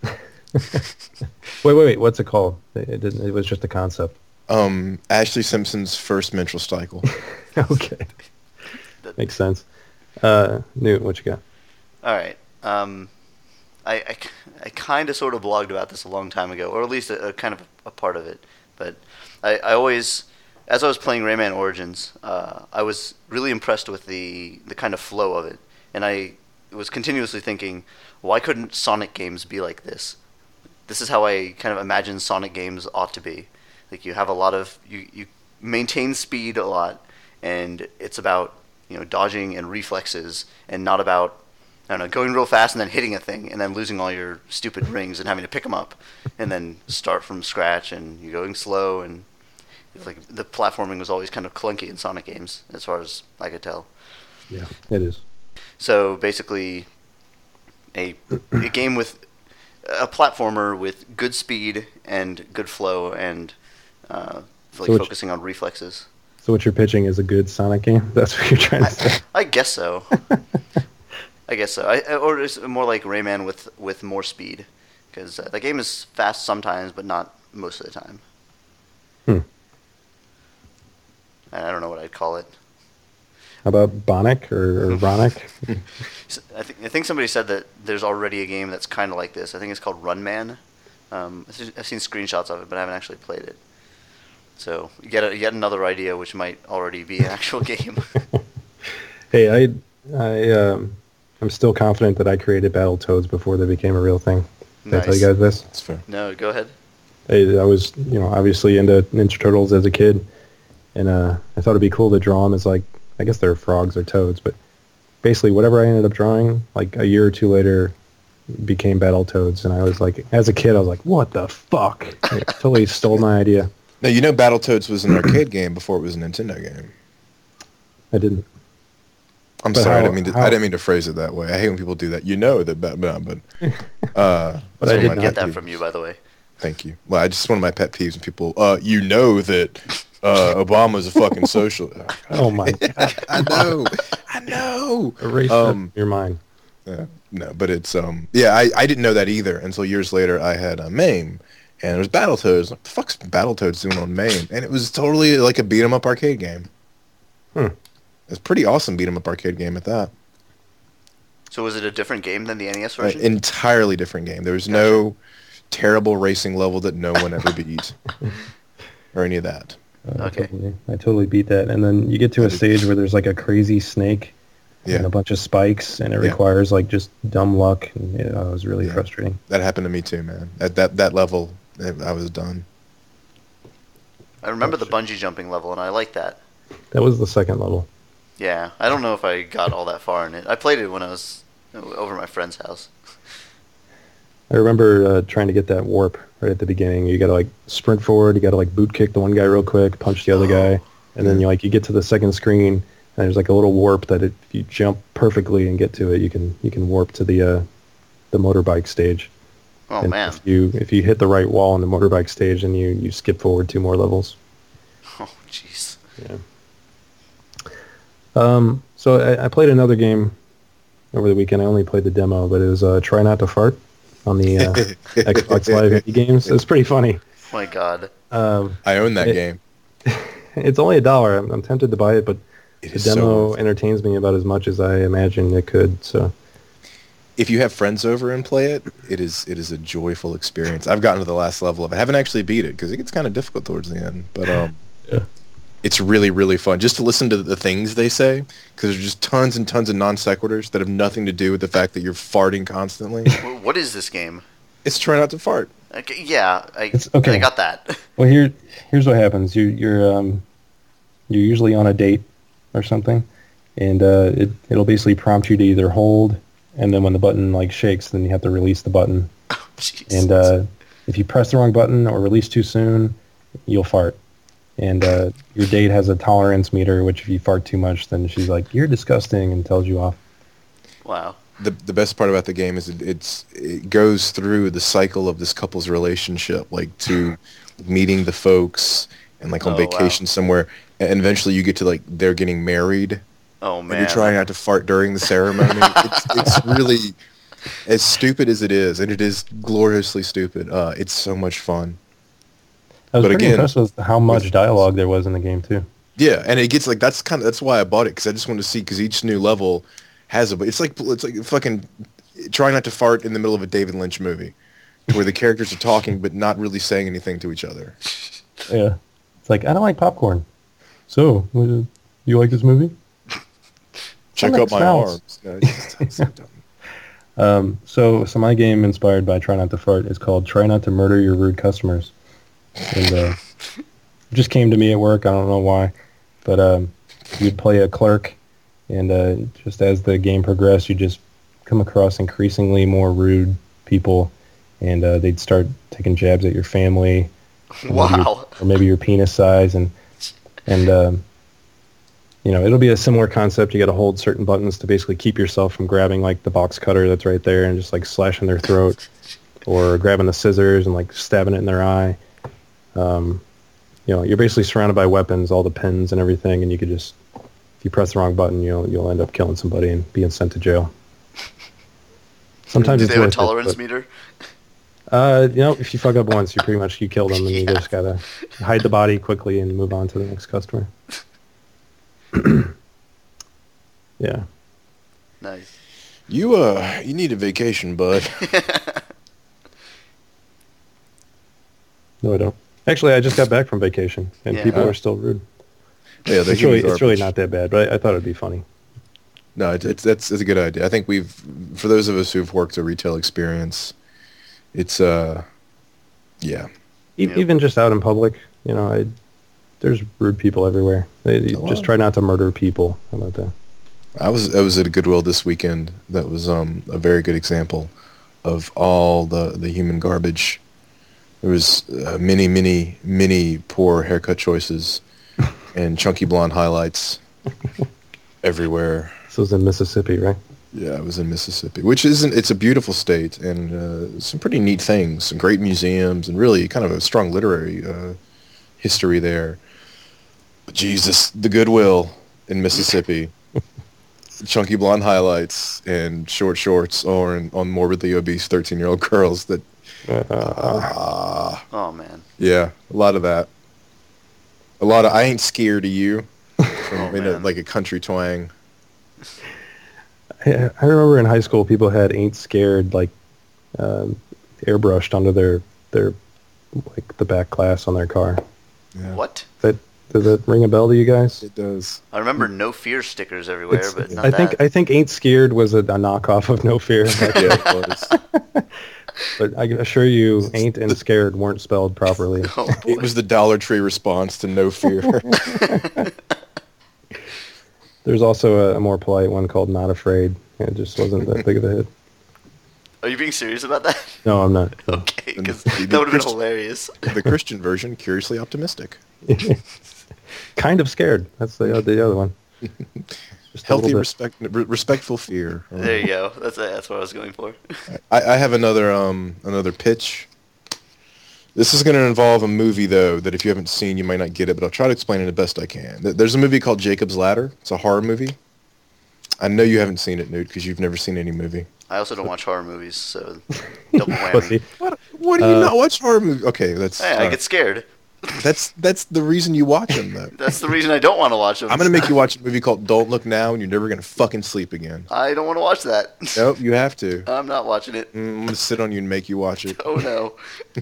Wait. What's it called? It didn't. It was just a concept. Ashley Simpson's first menstrual cycle. Okay. Makes sense. Newt, what you got? All right. I kind of sort of blogged about this a long time ago, or at least a kind of a part of it. But I always, as I was playing Rayman Origins, I was really impressed with the kind of flow of it, and I was continuously thinking, why couldn't Sonic games be like this? This is how I kind of imagine Sonic games ought to be. Like you have a lot of you maintain speed a lot, and it's about dodging and reflexes, and not about going real fast and then hitting a thing and then losing all your stupid rings and having to pick them up and then start from scratch, and you're going slow, and like the platforming was always kind of clunky in Sonic games as far as I could tell. Yeah, it is. So basically, a game with a platformer with good speed and good flow and focusing on reflexes. So what you're pitching is a good Sonic game? That's what you're trying to say? I guess so. I guess so. Or it's more like Rayman with more speed, because the game is fast sometimes, but not most of the time. I don't know what I'd call it. How about Bonic or Ronic? I think somebody said that there's already a game that's kind of like this. I think it's called Runman. I've seen screenshots of it, but I haven't actually played it. So yet another idea which might already be an actual game. Hey, I'm still confident that I created Battletoads before they became a real thing. Did I tell you guys this? That's fair. No, go ahead. I was, obviously into Ninja Turtles as a kid, and I thought it'd be cool to draw them as like, I guess they're frogs or toads, but basically whatever I ended up drawing, like a year or two later, became Battletoads, and I was like, as a kid, I was like, what the fuck? It totally stole my idea. Now, Battletoads was an arcade game before it was a Nintendo game. I didn't. I'm But sorry, how- I didn't mean to phrase it that way. I hate when people do that. But I I did didn't not. get that from you, by the way. Thank you. Well, I just one of my pet peeves when people, that Obama's a fucking socialist. Oh my god. I know. Erase that from your mind. No, but it's I didn't know that either until years later. I had a MAME, and it was Battletoads. What the fuck's Battletoads doing on MAME? And it was totally like a beat 'em up arcade game. It's a pretty awesome beat 'em up arcade game at that. So was it a different game than the NES version? Entirely different game. There was no terrible racing level that no one ever beat, or any of that. Okay. I totally beat that. And then you get to a stage where there's like a crazy snake and a bunch of spikes, and it requires like just dumb luck. And it was really frustrating. That happened to me too, man. At that level, I was done. I remember the bungee jumping level, and I liked that. That was the second level. Yeah, I don't know if I got all that far in it. I played it when I was over at my friend's house. I remember trying to get that warp right at the beginning. You got to like sprint forward. You got to like boot kick the one guy real quick, punch the other guy, and then you get to the second screen, and there's like a little warp that if you jump perfectly and get to it, you can warp to the motorbike stage. Oh, and man. If you hit the right wall on the motorbike stage, then you skip forward 2 more levels. Oh, jeez. Yeah. So I played another game over the weekend. I only played the demo, but it was Try Not to Fart on the Xbox Live Indie Games. It was pretty funny. Oh, my God. I own that game. It's only $1. I'm tempted to buy it, but It the is so demo worth it. entertains me about as much as I imagined it could. So if you have friends over and play it, it is a joyful experience. I've gotten to the last level of it. I haven't actually beat it because it gets kind of difficult towards the end. But Yeah. it's really, really fun just to listen to the things they say, because there's just tons and tons of non sequiturs that have nothing to do with the fact that you're farting constantly. What is this game? It's try not to fart. Okay, yeah, I okay. got that. Well, here's what happens. You're usually on a date or something, and it'll basically prompt you to either hold, and then when the button like shakes, then you have to release the button. Oh, Jesus. And if you press the wrong button or release too soon, you'll fart. And your date has a tolerance meter, which if you fart too much, then she's like, "You're disgusting," and tells you off. Wow. The best part about the game is it goes through the cycle of this couple's relationship, like to meeting the folks and like on vacation somewhere, and eventually you get to like they're getting married. Oh man. And you're trying not to fart during the ceremony. It's really as stupid as it is, and it is gloriously stupid. It's so much fun. I was But pretty again, impressed with how much dialogue there was in the game too. Yeah, and it gets like that's why I bought it, because I just wanted to see, because each new level has it's like fucking trying not to fart in the middle of a David Lynch movie, where the characters are talking but not really saying anything to each other. Yeah, it's like, I don't like popcorn. So, you like this movie? Check That out my smells. arms. No, it's so dumb. So my game inspired by Try Not to Fart is called Try Not to Murder Your Rude Customers. And it just came to me at work. I don't know why. But you'd play a clerk, and just as the game progressed, you just come across increasingly more rude people, and they'd start taking jabs at your family. Wow. Or maybe your penis size. And it'll be a similar concept. You got to hold certain buttons to basically keep yourself from grabbing like the box cutter that's right there and just like slashing their throat, or grabbing the scissors and like stabbing it in their eye. You're basically surrounded by weapons, all the pins and everything, and you could just, if you press the wrong button, you'll end up killing somebody and being sent to jail. Sometimes Do it's they have a worth tolerance it, meter? if you fuck up once, you pretty much killed them, and you just gotta hide the body quickly and move on to the next customer. Yeah. Nice. You need a vacation, bud. No, I don't. Actually, I just got back from vacation, and people are still rude. Yeah, It's really not that bad, but I thought it'd be funny. No, that's a good idea. I think for those of us who've worked a retail experience, it's yeah. Even just out in public, there's rude people everywhere. You just try not to murder people. How about that? I was at a Goodwill this weekend. That was a very good example of all the human garbage. There was many poor haircut choices and chunky blonde highlights everywhere. This was in Mississippi, right? Yeah, I was in Mississippi, it's a beautiful state, and some pretty neat things, some great museums, and really kind of a strong literary history there. But Jesus, the Goodwill in Mississippi, chunky blonde highlights and short shorts on morbidly obese 13-year-old girls that... Oh, man. Yeah, a lot of that. A lot of I ain't scared of you, like a country twang. I remember in high school, people had "ain't scared" like airbrushed onto their like the back glass on their car. Yeah. What? Does that ring a bell to you guys? It does. I remember "No Fear" stickers everywhere, but not I think "ain't scared" was a knockoff of "No Fear." Yeah, it was. But I assure you, "ain't" and "scared" weren't spelled properly. Oh, it was the Dollar Tree response to "No Fear." There's also a more polite one called "Not Afraid." It just wasn't that big of a hit. Are you being serious about that? No, I'm not. Okay, because that would have been hilarious. The Christian version, curiously optimistic. Kind of scared. That's the other one. Just healthy, respectful fear. There you go. That's what I was going for. I have another pitch. This is going to involve a movie, though, that if you haven't seen, you might not get it, but I'll try to explain it the best I can. There's a movie called Jacob's Ladder. It's a horror movie. I know you haven't seen it, Newt, because you've never seen any movie. I also don't watch horror movies, so double whammy. What do you not watch horror movies? Okay, that's... Hey, I get scared. That's the reason you watch them, though. That's the reason I don't want to watch them. I'm gonna make you watch a movie called Don't Look Now, and you're never gonna fucking sleep again. I don't want to watch that. Nope, you have to. I'm not watching it. I'm gonna sit on you and make you watch it. Oh no.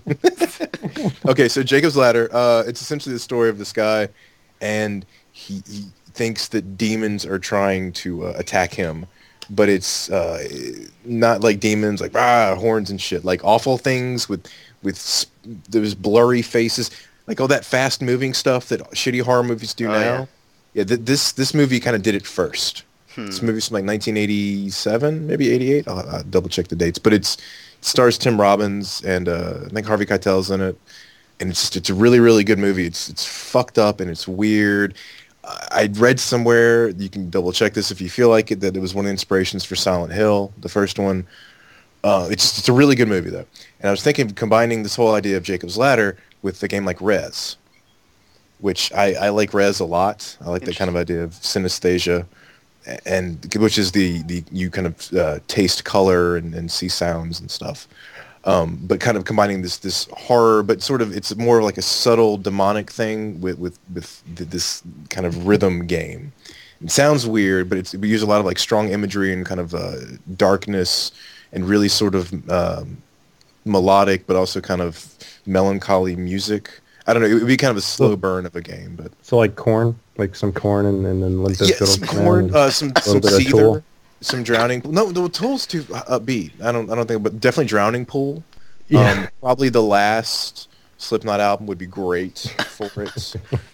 Okay, so Jacob's Ladder. It's essentially the story of this guy, and he thinks that demons are trying to attack him, but it's not like demons like horns and shit, like awful things with those blurry faces, like all that fast moving stuff that shitty horror movies do now. Yeah, this movie kind of did it first. This movie's from like 1987, maybe 88. I'll double check the dates, but it stars Tim Robbins and I think Harvey Keitel's in it, and it's a really, really good movie. It's fucked up and it's weird. I read somewhere, you can double check this if you feel like it, that it was one of the inspirations for Silent Hill, the first one. It's a really good movie though, and I was thinking of combining this whole idea of Jacob's Ladder with a game like Rez, which I like Rez a lot. I like that kind of idea of synesthesia, and which is the you kind of taste color and see sounds and stuff. But kind of combining this horror, but sort of it's more like a subtle demonic thing with this kind of rhythm game. It sounds weird, but we use a lot of like strong imagery and kind of darkness and really sort of melodic, but also kind of melancholy music. I don't know. It would be kind of a slow burn of a game, but so like Korn, like some Korn and then Limp Bizkit some Korn, some Seether. Tool. Some Drowning. No, the Tool's too upbeat. I don't think, but definitely Drowning Pool. Yeah. Probably the last Slipknot album would be great for it.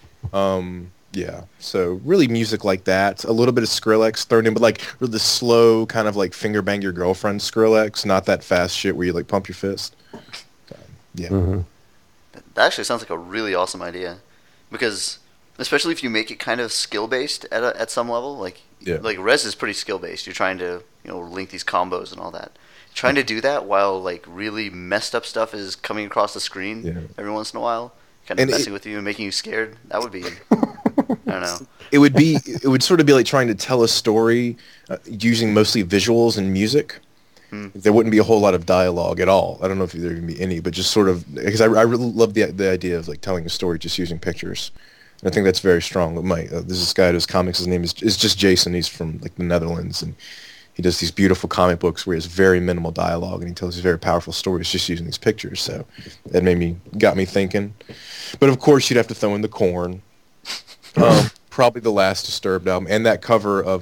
Yeah. So really music like that. A little bit of Skrillex thrown in, but like really slow kind of like finger bang your girlfriend Skrillex, not that fast shit where you like pump your fist. Yeah. Mm-hmm. That actually sounds like a really awesome idea, because especially if you make it kind of skill based at some level, like Rez is pretty skill based. You're trying to link these combos and all that. Trying to do that while like really messed up stuff is coming across the screen every once in a while, kind of messing with you and making you scared. That would be, I don't know. It would sort of be like trying to tell a story using mostly visuals and music. There wouldn't be a whole lot of dialogue at all. I don't know if there would be any, but just sort of, because I really love the idea of like telling a story just using pictures. And I think that's very strong. There's this guy who does comics. His name is just Jason. He's from like the Netherlands, and he does these beautiful comic books where he has very minimal dialogue and he tells these very powerful stories just using these pictures. So that got me thinking. But of course, you'd have to throw in the Korn. Probably the last Disturbed album, and that cover of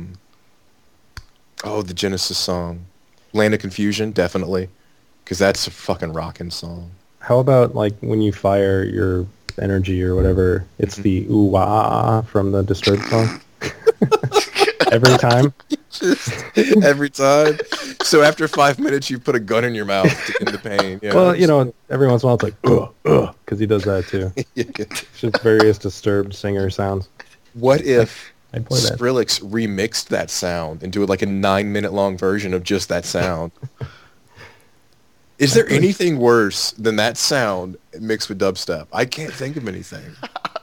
the Genesis song, Land of Confusion, definitely, because that's a fucking rockin' song. How about like when you fire your energy or whatever, it's the ooh wah from the Disturbed song? Every time? Every time. So after 5 minutes, you put a gun in your mouth to end the pain. Yeah, well, every once in a while it's like, because he does that too. It's just various Disturbed singer sounds. What if I'd play that. Skrillex remixed that sound and do like a 9-minute long version of just that sound? Is there anything worse than that sound mixed with dubstep? I can't think of anything.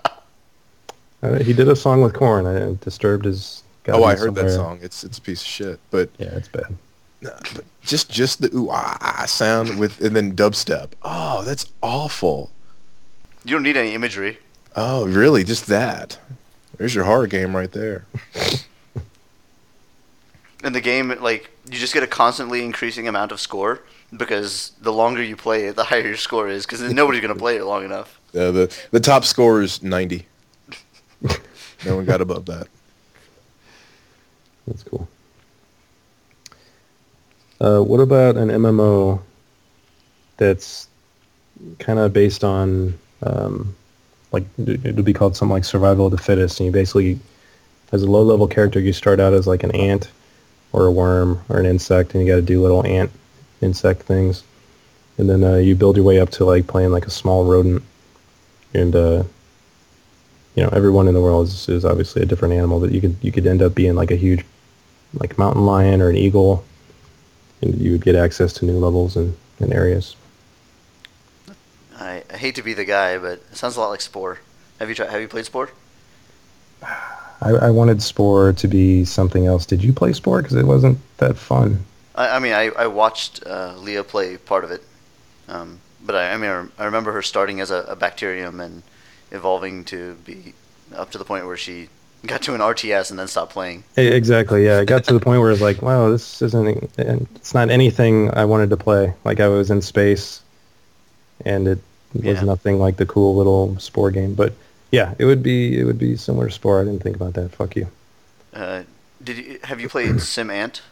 He did a song with Korn. Disturbed is. I heard that song. It's a piece of shit, but yeah, it's bad. But just the ooh ah sound and then dubstep. Oh, that's awful. You don't need any imagery. Oh, really? Just that? There's your horror game right there. In the game, like, you just get a constantly increasing amount of score, because the longer you play it, the higher your score is, because nobody's going to play it long enough. The top score is 90. No one got above that. That's cool. What about an MMO that's kind of based on, like, it would be called something like Survival of the Fittest, and you basically, as a low-level character, you start out as like an ant or a worm or an insect, and you got to do little ant insect things, and then you build your way up to like playing like a small rodent, and everyone in the world is obviously a different animal, but you could end up being like a huge like mountain lion or an eagle, and you would get access to new levels and areas. I hate to be the guy, but it sounds a lot like Spore. Have you played Spore? I wanted Spore to be something else. Did you play Spore? Because it wasn't that fun. I mean, I watched Leah play part of it. But I mean, I remember her starting as a bacterium and evolving to be up to the point where she got to an RTS and then stopped playing. Exactly, yeah. It got to the point where it's like, wow, this isn't, it's not anything I wanted to play. Like, I was in space, and it was nothing like the cool little Spore game. But yeah, it would be similar to Spore. I didn't think about that. Fuck you. Have you played SimAnt?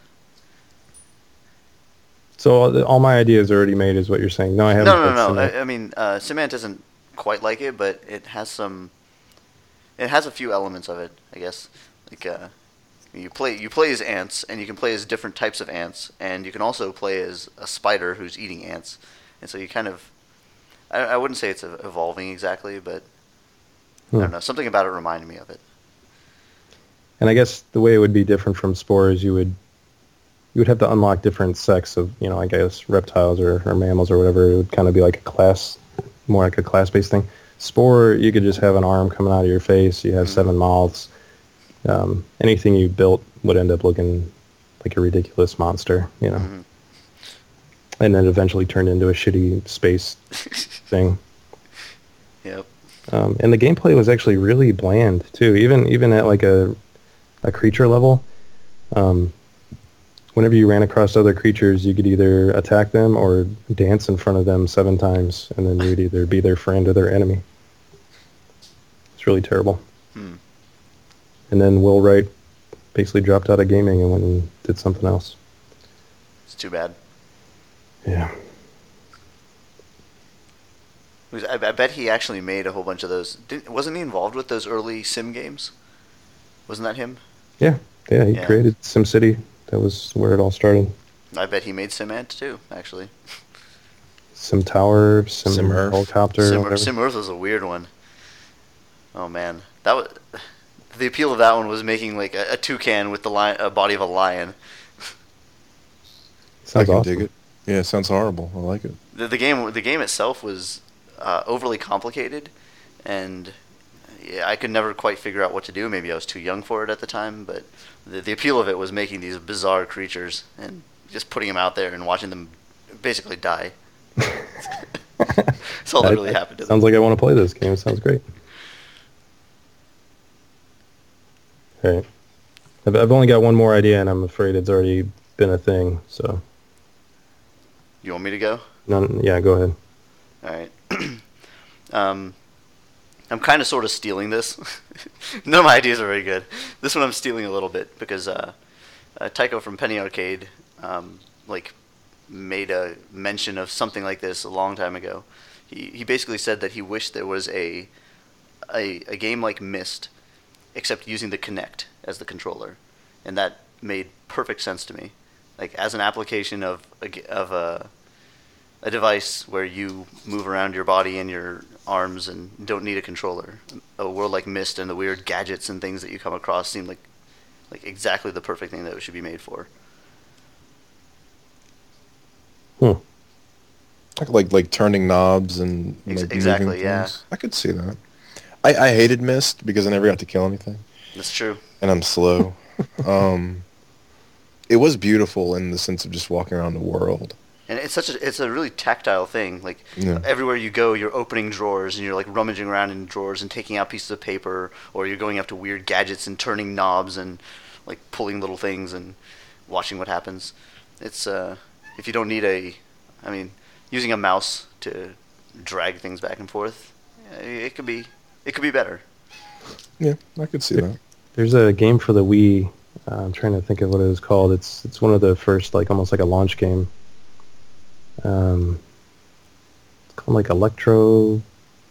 So all my ideas are already made, is what you're saying? No, I haven't. No. I mean, SimAnt isn't quite like it, but it has some. It has a few elements of it, I guess. Like you play as ants, and you can play as different types of ants, and you can also play as a spider who's eating ants, and so you kind of. I wouldn't say it's evolving exactly, but I don't know. Something about it reminded me of it. And I guess the way it would be different from Spore is you would have to unlock different sects of, I guess, reptiles or mammals or whatever. It would kind of be like a class, more like a class-based thing. Spore, you could just have an arm coming out of your face. You have 7 mouths. Anything you built would end up looking like a ridiculous monster, Mm-hmm. And then eventually turned into a shitty space thing. Yep. And the gameplay was actually really bland, too. Even at like a creature level, whenever you ran across other creatures, you could either attack them or dance in front of them 7 times, and then you'd either be their friend or their enemy. It's really terrible. And then Will Wright basically dropped out of gaming and went and did something else. It's too bad. Yeah. I bet he actually made a whole bunch of those. Wasn't he involved with those early Sim games? Wasn't that him? Yeah. He created SimCity. That was where it all started. I bet he made SimAnt too, actually. Sim Tower, Sim Earth. Helicopter. Sim Earth was a weird one. Oh man, that was the appeal of that one was making like a toucan with a body of a lion. Sounds I can awesome. dig it. Yeah, it sounds horrible. I like it. The game itself was overly complicated, and I could never quite figure out what to do. Maybe I was too young for it at the time, but the appeal of it was making these bizarre creatures and just putting them out there and watching them basically die. That's all that really happened to them. Sounds like I want to play this game. It sounds great. All right. I've only got one more idea, and I'm afraid it's already been a thing, so... You want me to go? No, yeah, go ahead. All right. I'm kind of sort of stealing this. None of my ideas are very good. This one I'm stealing a little bit because Tycho from Penny Arcade made a mention of something like this a long time ago. He basically said that he wished there was a game like Myst, except using the Kinect as the controller, and that made perfect sense to me. Like as an application of a device where you move around your body and your arms and don't need a controller. A world like Myst and the weird gadgets and things that you come across seem like exactly the perfect thing that it should be made for. Like turning knobs and exactly, moving yeah. things. I could see that. I hated Myst because I never got to kill anything. That's true. And I'm slow. It was beautiful in the sense of just walking around the world. And it's a really tactile thing. Like everywhere you go, you're opening drawers and you're like rummaging around in drawers and taking out pieces of paper, or you're going up to weird gadgets and turning knobs and like pulling little things and watching what happens. It's if you don't need using a mouse to drag things back and forth, it could be better. Yeah, I could see that. There's a game for the Wii. I'm trying to think of what it was called. It's one of the first, almost like a launch game. It's called Electroplankton?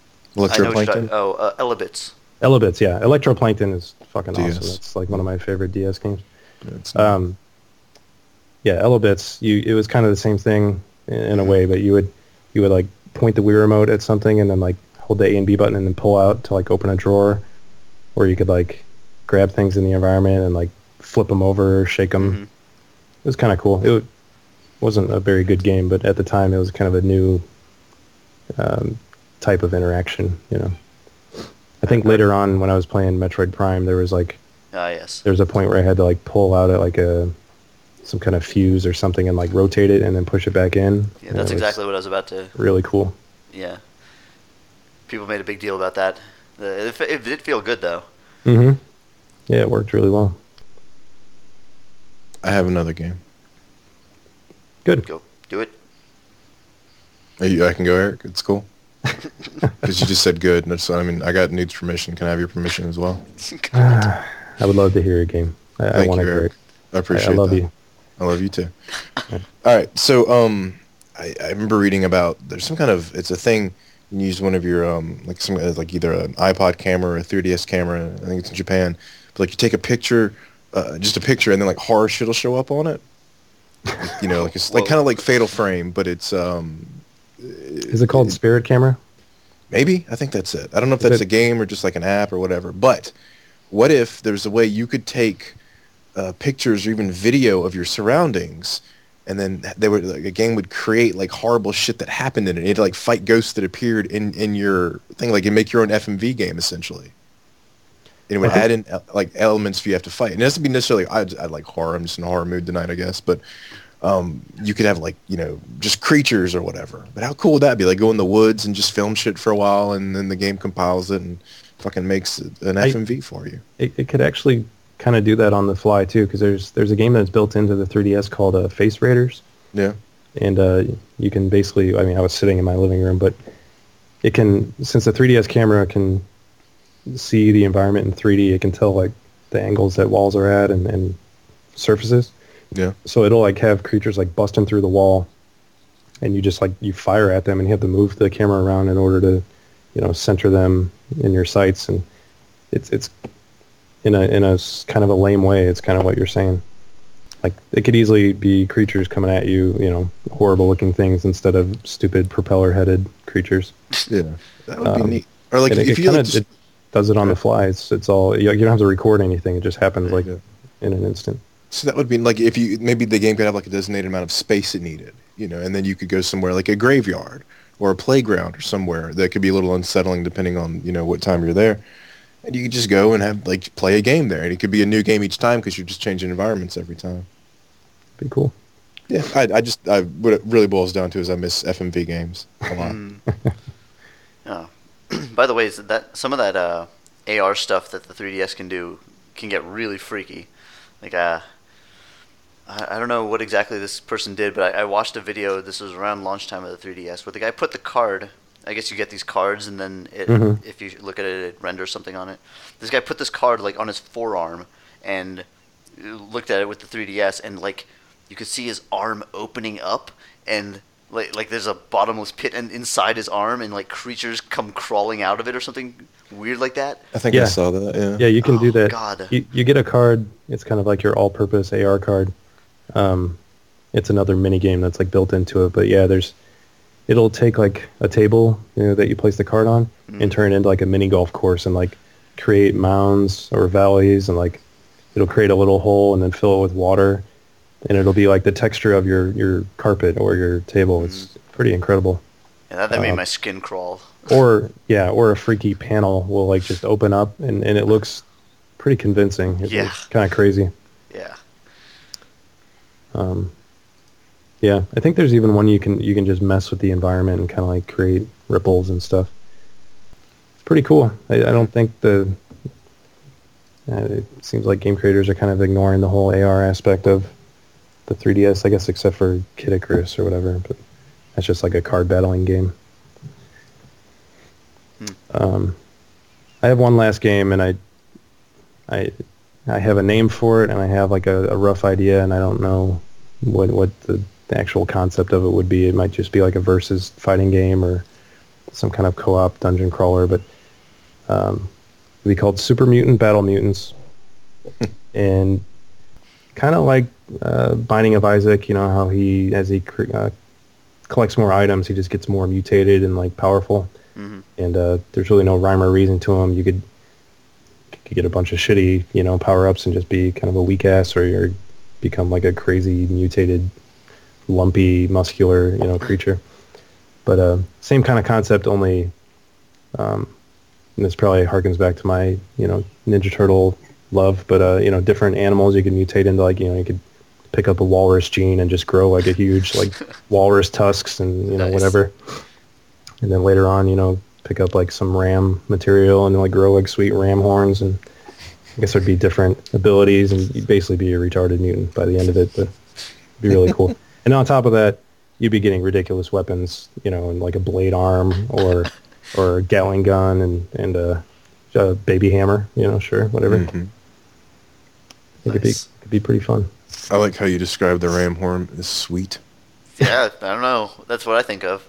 Elebits. Elebits, yeah. Electroplankton is fucking DS. awesome. It's like one of my favorite DS games. Yeah, Elebits. It was kind of the same thing in a way, but you would like point the Wii remote at something and then like hold the A and B button and then pull out to like open a drawer, or you could like grab things in the environment and like flip them over, shake them. Mm-hmm. It was kind of cool. It wasn't a very good game, but at the time it was kind of a new type of interaction, I think later on when I was playing Metroid Prime, there was like yes. there was a point where I had to like pull out like a some kind of fuse or something and like rotate it and then push it back in. Yeah, that's exactly what I was about to. Really cool. Yeah. People made a big deal about that. It did feel good though. Mm-hmm. Yeah, it worked really well. I have another game. Good. Go do it. I can go, Eric. It's cool. Because you just said good. And I mean, I got Nude's permission. Can I have your permission as well? I would love to hear a game. I want to hear it. I appreciate I love that. you. I love you too. All right. So I remember reading about there's some kind of it's a thing you use one of your like either an iPod camera or a 3DS camera. I think it's in Japan. But like you take a picture, just a picture, and then like horror shit'll show up on it. You know, like it's like kind of like Fatal Frame, but it's Is it called Spirit Camera? Maybe. I think that's it. I don't know if that's a game or just like an app or whatever. But what if there's a way you could take pictures or even video of your surroundings, and then a game would create like horrible shit that happened in it. It'd like fight ghosts that appeared in your thing, like you make your own FMV game essentially. And it would add in like elements for you have to fight. And it doesn't be necessarily I'd like horror. I'm just in a horror mood tonight, I guess. But you could have like, you know, just creatures or whatever. But how cool would that be? Like go in the woods and just film shit for a while, and then the game compiles it and fucking makes an FMV for you. It could actually kind of do that on the fly too, because there's a game that's built into the 3DS called Face Raiders. Yeah. And you can basically, I mean, I was sitting in my living room, but it can, since the 3DS camera can see the environment in 3D, it can tell like the angles that walls are at and surfaces. Yeah. So it'll like have creatures like busting through the wall, and you just like you fire at them, and you have to move the camera around in order to, you know, center them in your sights. And it's in a kind of a lame way. It's kind of what you're saying. Like it could easily be creatures coming at you, you know, horrible looking things instead of stupid propeller headed creatures. Yeah, that would be neat. Or like if you it does it on the fly. It's all you don't have to record anything. It just happens like in an instant. So that would be like if you maybe the game could have like a designated amount of space it needed, you know, and then you could go somewhere like a graveyard or a playground or somewhere that could be a little unsettling depending on, you know, what time you're there. And you could just go and have like play a game there, and it could be a new game each time because you're just changing environments every time. Be cool. Yeah, what it really boils down to is I miss FMV games a lot. Yeah. By the way, is that some of that AR stuff that the 3DS can do can get really freaky. Like I don't know what exactly this person did, but I watched a video. This was around launch time of the 3DS, where the guy put the card. I guess you get these cards, and then if you look at it, it renders something on it. This guy put this card like on his forearm, and looked at it with the 3DS, and like you could see his arm opening up, and like there's a bottomless pit inside his arm, and like creatures come crawling out of it or something weird like that. I think I saw that. Yeah. Yeah, you can do that. God. You get a card. It's kind of like your all-purpose AR card. It's another mini game that's like built into it. But yeah, it'll take like a table, you know, that you place the card on, and turn it into like a mini golf course, and like create mounds or valleys, and like it'll create a little hole and then fill it with water, and it'll be like the texture of your carpet or your table. It's pretty incredible. Yeah, that made my skin crawl. Or a freaky panel will like just open up, and it looks pretty convincing. It's kind of crazy. Yeah. Yeah, I think there's even one you can just mess with the environment and kind of like create ripples and stuff. It's pretty cool. I don't think it seems like game creators are kind of ignoring the whole AR aspect of the 3DS, I guess, except for Kid Icarus or whatever. But that's just like a card battling game. I have one last game, and I have a name for it, and I have like a rough idea, and I don't know what the actual concept of it would be. It might just be like a versus fighting game or some kind of co-op dungeon crawler, but it'd be called Super Mutant Battle Mutants. And kind of like Binding of Isaac, you know, how as he collects more items, he just gets more mutated and like powerful. And there's really no rhyme or reason to him. You could get a bunch of shitty, you know, power-ups and just be kind of a weak ass, or you become like a crazy mutated, lumpy, muscular, you know, creature. But same kind of concept, only and this probably harkens back to my, you know, Ninja Turtle love, but you know, different animals you could mutate into. Like, you know, you could pick up a walrus gene and just grow like a huge like walrus tusks and Nice. whatever. And then later on, pick up like some ram material and like grow like sweet ram horns, and I guess there'd be different abilities, and you'd basically be a retarded mutant by the end of it, but it'd be really cool. And on top of that, you'd be getting ridiculous weapons, and like a blade arm or a Gatling gun and a baby hammer, sure, whatever. Mm-hmm. I think Nice. it could be pretty fun. I like how you describe the ram horn as sweet. Yeah, I don't know. That's what I think of.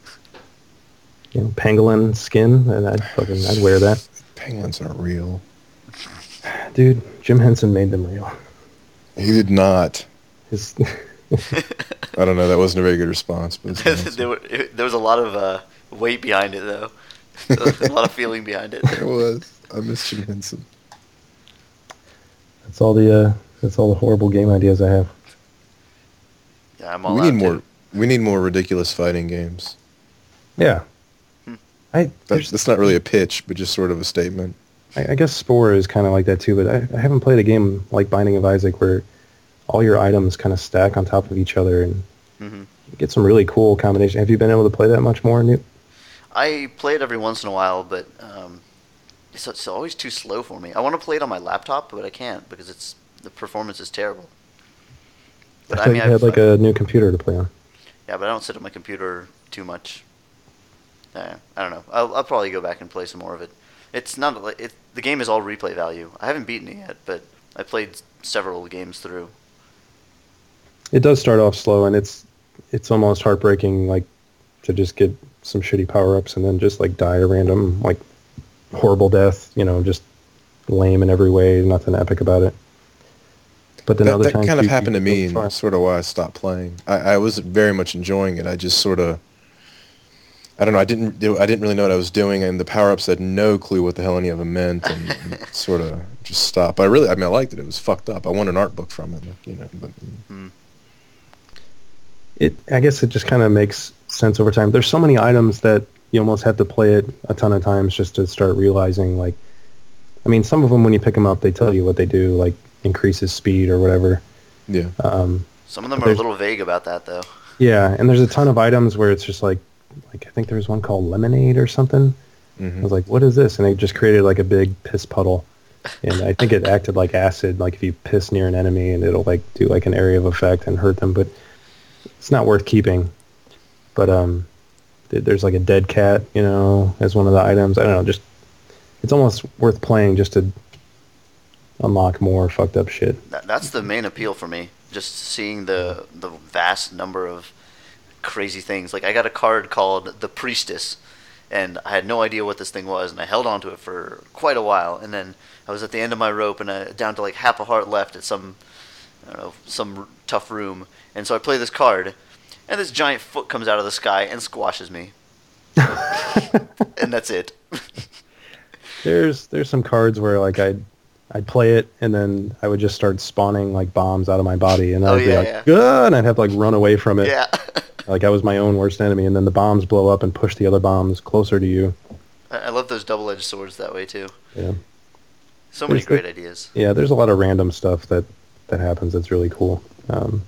Pangolin skin, and I'd wear that. Penguins aren't real. Dude, Jim Henson made them real. He did not. His I don't know. That wasn't a very good response, but it's There was a lot of weight behind it, though. A lot of feeling behind it. There was. I miss Jim Henson. That's all the horrible game ideas I have. Yeah, I'm all We out, need more. too. We need more ridiculous fighting games. Yeah. That's not really a pitch, but just sort of a statement. I guess Spore is kind of like that too, but I haven't played a game like Binding of Isaac where all your items kind of stack on top of each other and Mm-hmm. you get some really cool combination. Have you been able to play that much more, Newt? I play it every once in a while, but it's always too slow for me. I want to play it on my laptop, but I can't because the performance is terrible. But I thought you had like a new computer to play on. Yeah, but I don't sit at my computer too much. I don't know. I'll probably go back and play some more of it. It's not like the game is all replay value. I haven't beaten it yet, but I played several games through. It does start off slow, and it's almost heartbreaking, like to just get some shitty power-ups and then just like die a random like horrible death. Just lame in every way, nothing epic about it. But then other That times kind of you happened to me, far. and sort of why I stopped playing. I was very much enjoying it. I just sort of, I don't know. I didn't really know what I was doing, and the power-ups had no clue what the hell any of them meant, and sort of just stopped. But I liked it. It was fucked up. I won an art book from it, But I guess it just kind of makes sense over time. There's so many items that you almost have to play it a ton of times just to start realizing, like, I mean, some of them when you pick them up, they tell you what they do, like increases speed or whatever. yeah. Some of them are a little vague about that, though. Yeah, and there's a ton of items where it's just like I think there was one called Lemonade or something. Mm-hmm. I was like, what is this? And it just created like a big piss puddle. And I think it acted like acid, like if you piss near an enemy and it'll like do like an area of effect and hurt them, but it's not worth keeping. But there's like a dead cat, as one of the items. I don't know, just it's almost worth playing just to unlock more fucked up shit. That's the main appeal for me. Just seeing the vast number of crazy things. Like I got a card called the Priestess, and I had no idea what this thing was, and I held on to it for quite a while, and then I was at the end of my rope and down to like half a heart left at some tough room, and so I play this card, and this giant foot comes out of the sky and squashes me, and that's it. There's some cards where like I'd play it and then I would just start spawning like bombs out of my body, and I'd be like, "Ah," and I'd have to like run away from it. Yeah. Like I was my own worst enemy, and then the bombs blow up and push the other bombs closer to you. I love those double-edged swords that way too. Yeah. So many There's great ideas. Yeah, there's a lot of random stuff that happens that's really cool. I don't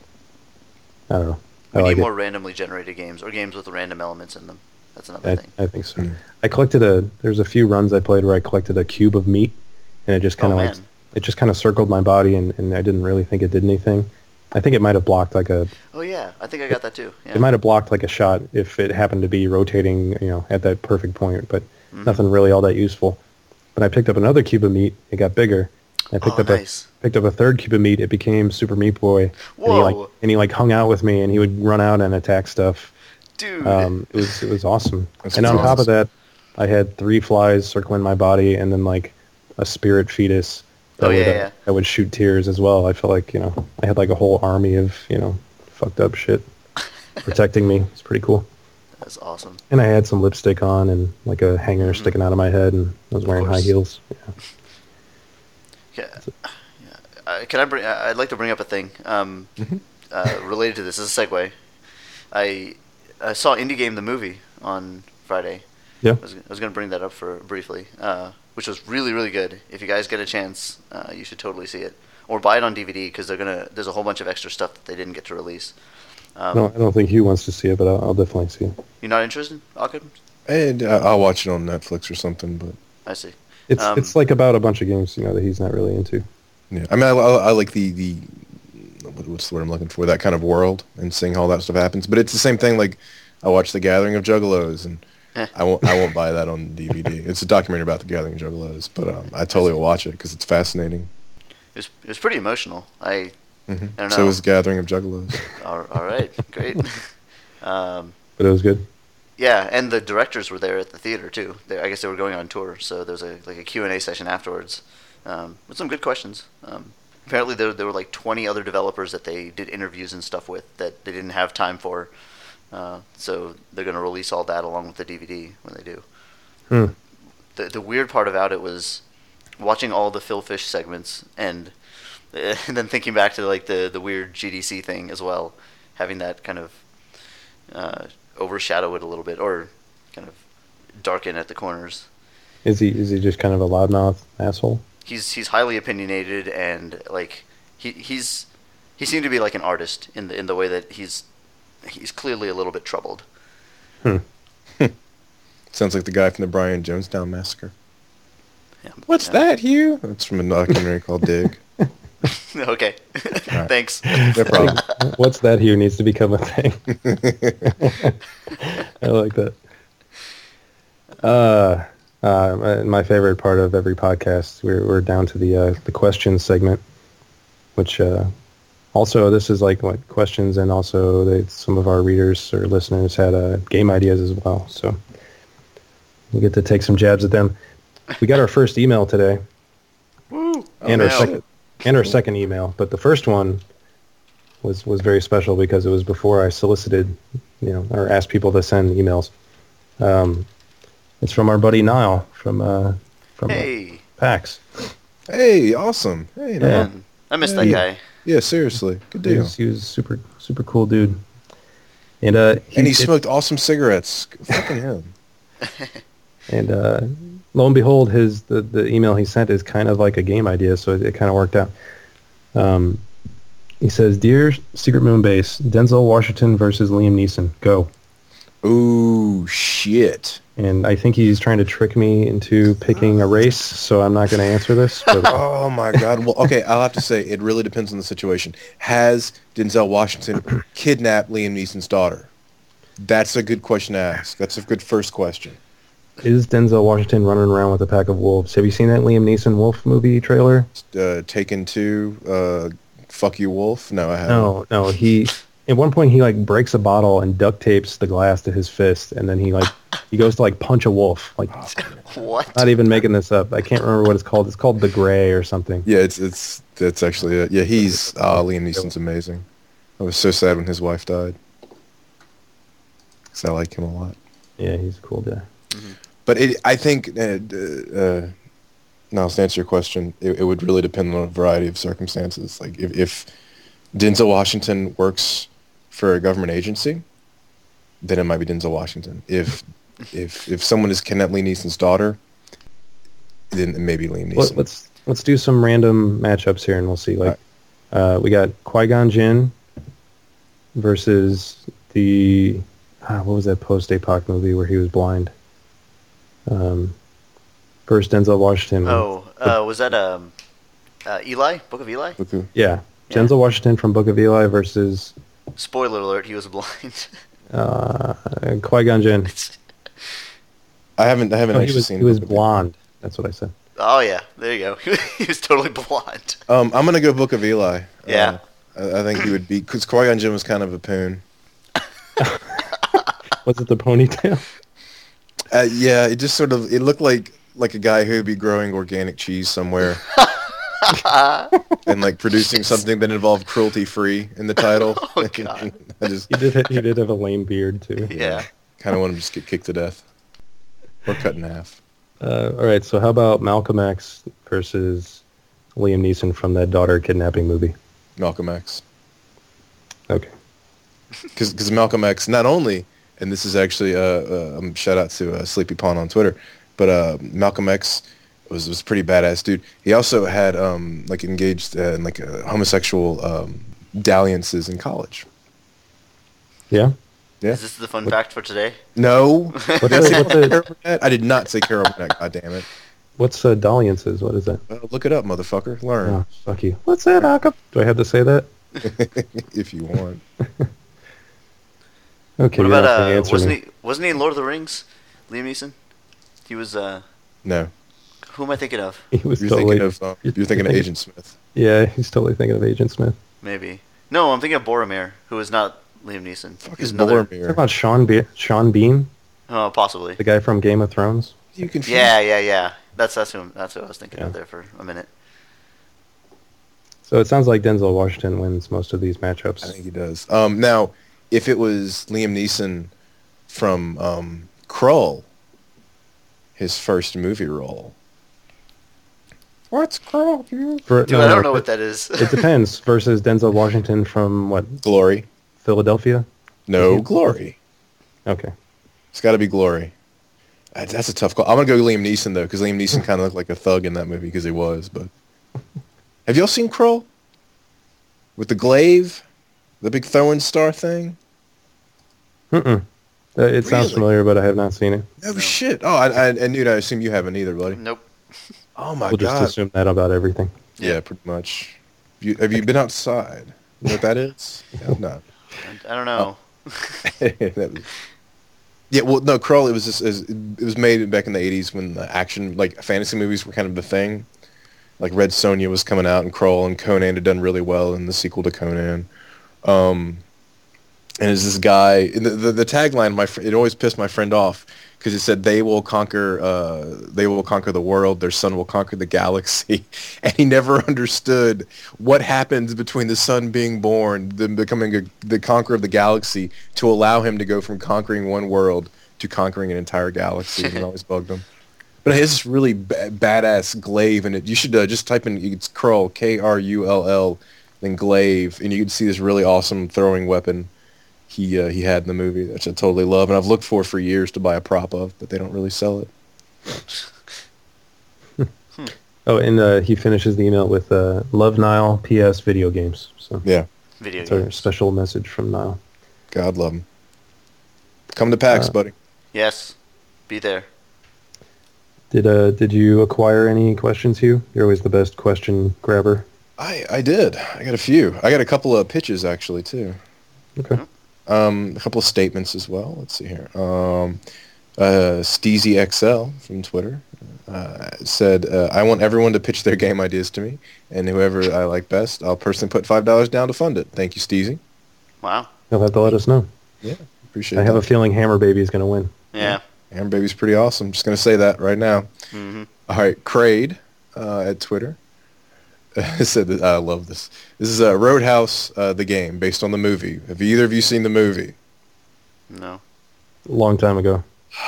know. We I need like more it. randomly generated games or games with random elements in them. That's another thing. I think so. I collected there's a few runs I played where I collected a cube of meat, and it just kind of man. it just kind of circled my body, and I didn't really think it did anything. I think it might have blocked like a Oh yeah, I think I got that too. Yeah. it might have blocked like a shot if it happened to be rotating, at that perfect point, but nothing really all that useful. But I picked up another cube of meat. It got bigger. I picked nice. picked up a third cube of meat. It became Super Meat Boy. Whoa. And he hung out with me, and he would run out and attack stuff. Dude. It was awesome. That's And on top of awesome. that, I had 3 flies circling my body, and then like a spirit fetus that would shoot tears as well. I felt like I had like a whole army of fucked up shit protecting me. It's pretty cool. That's awesome. And I had some lipstick on and like a hanger sticking out of my head, and I was wearing high course. heels. Yeah. Yeah. I'd like to bring up a thing related to this. As a segue, I saw Indie Game the movie on Friday. Yeah. I was going to bring that up briefly, which was really, really good. If you guys get a chance, you should totally see it. or buy it on DVD because there's a whole bunch of extra stuff that they didn't get to release. No, I don't think Hugh wants to see it, but I'll definitely see it. You're not interested, Akid? And I'll watch it on Netflix or something. But I see. It's like about a bunch of games, that he's not really into. yeah, I mean, I like the what's the word I'm looking for? That kind of world and seeing how that stuff happens. But it's the same thing. Like I watched The Gathering of Juggalos, and I won't buy that on DVD. It's a documentary about the Gathering of Juggalos, but I totally will watch it because it's fascinating. It was pretty emotional. I don't know. So was Gathering of Juggalos. All right, great. But it was good. Yeah, and the directors were there at the theater too. I guess they were going on tour, so there was a Q&A session afterwards with some good questions. Apparently there were like 20 other developers that they did interviews and stuff with that they didn't have time for. So they're going to release all that along with the DVD when they do. The weird part about it was watching all the Phil Fish segments and then thinking back to like the weird GDC thing as well, having that kind of overshadow it a little bit or kind of darken at the corners. Is he just kind of a loudmouth asshole? He's highly opinionated and like he seemed to be like an artist in the way that he's clearly a little bit troubled. Sounds like the guy from the Brian Jonestown Massacre. Yeah, What's that, Hugh? It's from a documentary called Dig. Okay. Right. Thanks. No problem. What's that here needs to become a thing. I like that. My favorite part of every podcast, we're down to the questions segment, which also this is like what questions, and also some of our readers or listeners had game ideas as well. So we get to take some jabs at them. We got our first email today. Woo! And our second email, but the first one was very special because it was before I solicited, or asked people to send emails. It's from our buddy Niall from Hey. PAX. Hey, awesome. Hey, Yeah. I missed that guy. Yeah, seriously. Good deal. He was super cool dude. And he smoked awesome cigarettes. Fucking him. And lo and behold, the email he sent is kind of like a game idea, so it kind of worked out. He says, "Dear Secret Moon Base, Denzel Washington versus Liam Neeson. Go." Ooh, shit. And I think he's trying to trick me into picking a race, so I'm not going to answer this. But Oh, my God. Well, okay, I'll have to say, it really depends on the situation. Has Denzel Washington kidnapped Liam Neeson's daughter? That's a good question to ask. That's a good first question. is Denzel Washington running around with a pack of wolves? Have you seen that Liam Neeson Wolf movie trailer? Taken 2, Fuck You Wolf? No, I haven't. No. He at one point he like breaks a bottle and duct tapes the glass to his fist, and then he goes to like punch a wolf. Like, What? not even making this up. I can't remember what it's called. It's called The Gray or something. Yeah, that's actually it. Yeah, Liam Neeson's amazing. I was so sad when his wife died. Because I like him a lot. Yeah, he's a cool guy. Mm-hmm. But I think, now to answer your question, it would really depend on a variety of circumstances. Like if Denzel Washington works for a government agency, then it might be Denzel Washington. If someone is kidnapped Liam Neeson's daughter, then it may be Liam Neeson. Let's do some random matchups here, and we'll see. Like, we got Qui-Gon Jinn versus the what was that post-APOC movie where he was blind? First Denzel Washington. Was that Eli? Book of Eli? Okay. Yeah. Denzel Washington from Book of Eli versus Spoiler alert, he was blind. Qui-Gon Jinn. I haven't actually seen. He was blonde. That's what I said. Oh yeah, there you go. He was totally blonde. I'm gonna go Book of Eli. Yeah. I think he would be, because Qui-Gon Jinn was kind of a poon. Was it the ponytail? Yeah, it just it looked like a guy who would be growing organic cheese somewhere. And like producing something that involved cruelty-free in the title. Oh God. He did have a lame beard too. Yeah. Kind of want him to just get kicked to death. Or cut in half. All right, so how about Malcolm X versus Liam Neeson from that daughter kidnapping movie? Malcolm X. Okay. Because Malcolm X, not only, and this is actually shout out to Sleepy Pawn on Twitter, but Malcolm X was pretty badass, dude. He also had like engaged in like homosexual dalliances in college. Yeah. Yeah. Is this the fun fact for today? No. What's Did I say the Carol Burnett? I did not say Carol Burnett. God damn it. what's dalliances? What is that? Well, look it up, motherfucker. Learn Oh, fuck you. What's that, Akam? Do I have to say that? if you want. Okay. What you're not gonna about answer me. wasn't he in Lord of the Rings? Liam Neeson? He was No. who am I thinking of? He was You're totally. thinking of Agent Smith. Yeah, he's totally thinking of Agent Smith. Maybe. No, I'm thinking of Boromir, who is not Liam Neeson. Fuck He's is another. Talking Boromir? about Sean Bean, Oh, possibly. the guy from Game of Thrones. You confused? Yeah. That's who I was thinking of Yeah. there for a minute. So it sounds like Denzel Washington wins most of these matchups. I think he does. Now, if it was Liam Neeson from Krull, his first movie role. What's Krull, dude? Dude, I don't know what that is. It depends. Versus Denzel Washington from what? Glory. Philadelphia? No, Glory. Okay. It's got to be Glory. That's a tough call. I'm going to go Liam Neeson, though, because Liam Neeson kind of looked like a thug in that movie, because he was, but... Have y'all seen Krull? With the glaive? The big throwing star thing? Mm-mm. It sounds Really? familiar, but I have not seen it. No shit. Oh, I knew that. I assume you haven't either, buddy. Nope. Oh, my We'll just God. assume that about everything. Yeah, pretty much. Have you been outside? You know what that is? Yeah, no. I don't know. Yeah, well, no, Krull. It was just it was made back in the '80s when the action, like fantasy movies, were kind of the thing. Like Red Sonja was coming out, and Krull and Conan had done really well in the sequel to Conan. And it's this guy. And the tagline, it always pissed my friend off because it said they will conquer the world, their son will conquer the galaxy, and he never understood what happens between the son being born, then becoming the conqueror of the galaxy, to allow him to go from conquering one world to conquering an entire galaxy. It always bugged him. But it has this really badass glaive, and you should just type in, it's Krull, Krull, then glaive, and you can see this really awesome throwing weapon he had in the movie, which I totally love, and I've looked for years to buy a prop of, but they don't really sell it. Oh, and he finishes the email with Love Nile, P.S. video games. So Yeah, Video it's our games. special message from Nile. God love him. Come to PAX, buddy. Yes. Be there. Did you acquire any questions, Hugh? You're always the best question grabber. I did. I got a few. I got a couple of pitches, actually, too. Okay. A couple of statements as well. Let's see here. Steezy XL from Twitter said, I want everyone to pitch their game ideas to me, and whoever I like best, I'll personally put $5 down to fund it. Thank you, Steezy. Wow. You'll have to let us know. Yeah, appreciate it. I have a feeling Hammer Baby is going to win. Yeah. Hammer Baby's pretty awesome. Just going to say that right now. Mm-hmm. All right, Crade at Twitter said that, I love this. This is Roadhouse, the game, based on the movie. Have either of you seen the movie? No. Long time ago.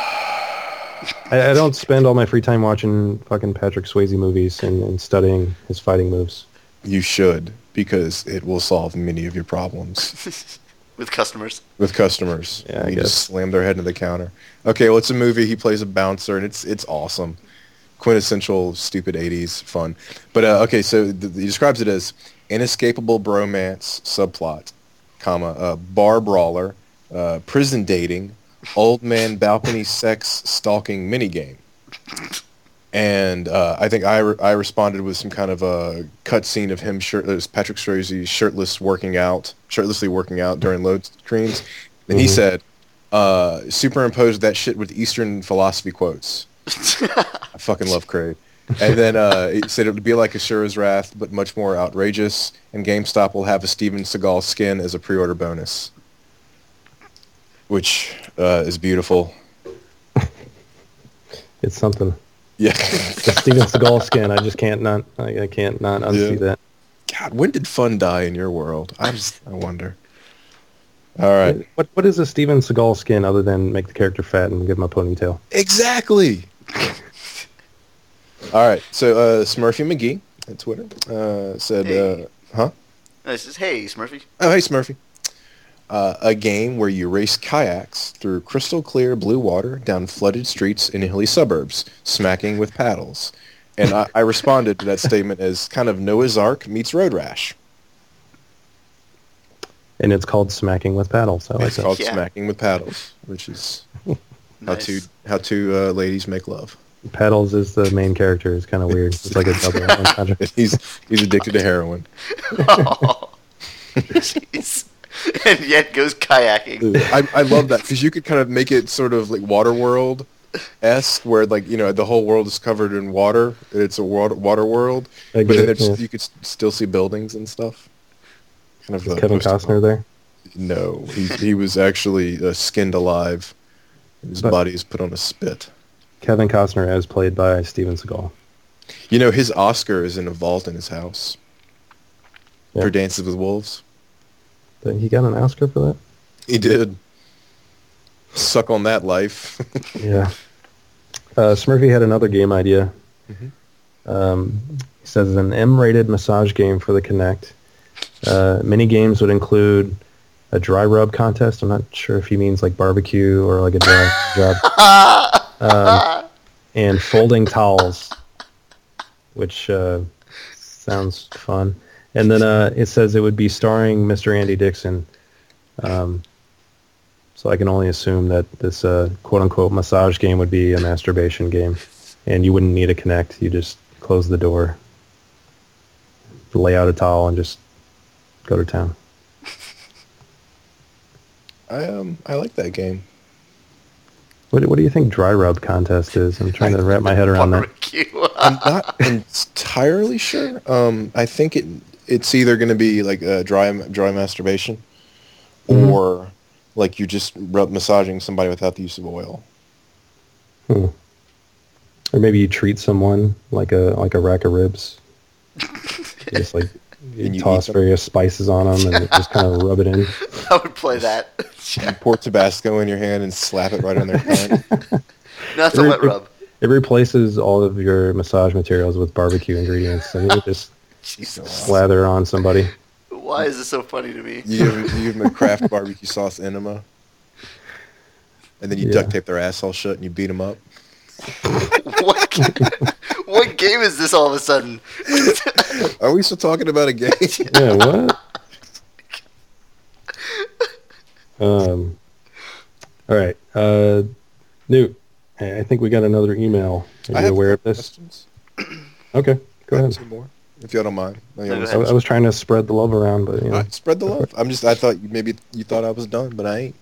I don't spend all my free time watching fucking Patrick Swayze movies and studying his fighting moves. You should, because it will solve many of your problems With customers. with customers. Yeah, I You guess. just slam their head into the counter. Okay, well, it's a movie. He plays a bouncer, and it's awesome. Quintessential stupid 80s fun. But, okay, so he describes it as inescapable bromance subplot, comma, bar brawler, prison dating, old man balcony sex stalking minigame. And I think I responded with some kind of a cut scene of him Patrick Swayze shirtlessly working out during load screens. And he said, superimposed that shit with Eastern philosophy quotes. I fucking love Craig. And then he said it would be like Ashura's Wrath, but much more outrageous. And GameStop will have a Steven Seagal skin as a pre-order bonus, which is beautiful. It's something. Yeah. The Steven Seagal skin. I just can't not. I can't not unsee that. God, when did fun die in your world? I wonder. All right. What is a Steven Seagal skin other than make the character fat and give him a ponytail? Exactly. All right. So Smurfy McGee at Twitter said, Hey. huh? This is, hey, Smurfy. Oh, hey, Smurfy. A game where you race kayaks through crystal clear blue water down flooded streets in hilly suburbs, smacking with paddles. And I responded to that statement as kind of Noah's Ark meets Road Rash. And it's called Smacking with Paddles. I like It's that. called Smacking with Paddles, which is Nice. how two ladies make love. Paddles is the main character. It's kind of weird. It's like a double entendre. He's addicted to heroin. Oh, jeez. And yet goes kayaking. I love that because you could kind of make it sort of like Waterworld-esque, where like the whole world is covered in water. And it's a water world, I but get then it, yeah. you could still see buildings and stuff. Kind of Is Kevin Costner there? No, he was actually skinned alive. His But- body is put on a spit. Kevin Costner as played by Steven Seagal. His Oscar is in a vault in his house Yeah. for Dances with Wolves. He got an Oscar for that? He did. Suck on that, life. Yeah. Smurfy had another game idea. He says an M-rated massage game for the Kinect. Mini games would include a dry rub contest. I'm not sure if he means like barbecue or like a dry job. And folding towels, which sounds fun. And then it says it would be starring Mr. Andy Dixon. So I can only assume that this quote-unquote massage game would be a masturbation game. And you wouldn't need a Kinect. You just close the door, lay out a towel, and just go to town. I like that game. What do you think dry rub contest is? I'm trying to wrap my head around that. Barbecue. I'm not entirely sure. I think it's either going to be like a dry masturbation, or like you just massaging somebody without the use of oil. Or maybe you treat someone like a rack of ribs. Just like you And you toss eat them. various spices on them and just kind of rub it in. I would play that. You pour Tabasco in your hand and slap it right on their cunt. Not the wet rub. It replaces all of your massage materials with barbecue ingredients, and you just Jesus. slather on somebody. Why is this so funny to me? You give them a Kraft barbecue sauce enema, and then you Yeah. duct tape their asshole shut and you beat them up. What game is this all of a sudden? Are we still talking about a game? Yeah, what? All right. Newt, I think we got another email. Are I you have aware a of couple this? questions. Okay, go I have ahead. 2 more, if y'all don't mind. go I, ahead. I was trying to spread the love around, but you know. Spread the love. I thought maybe you thought I was done, but I ain't.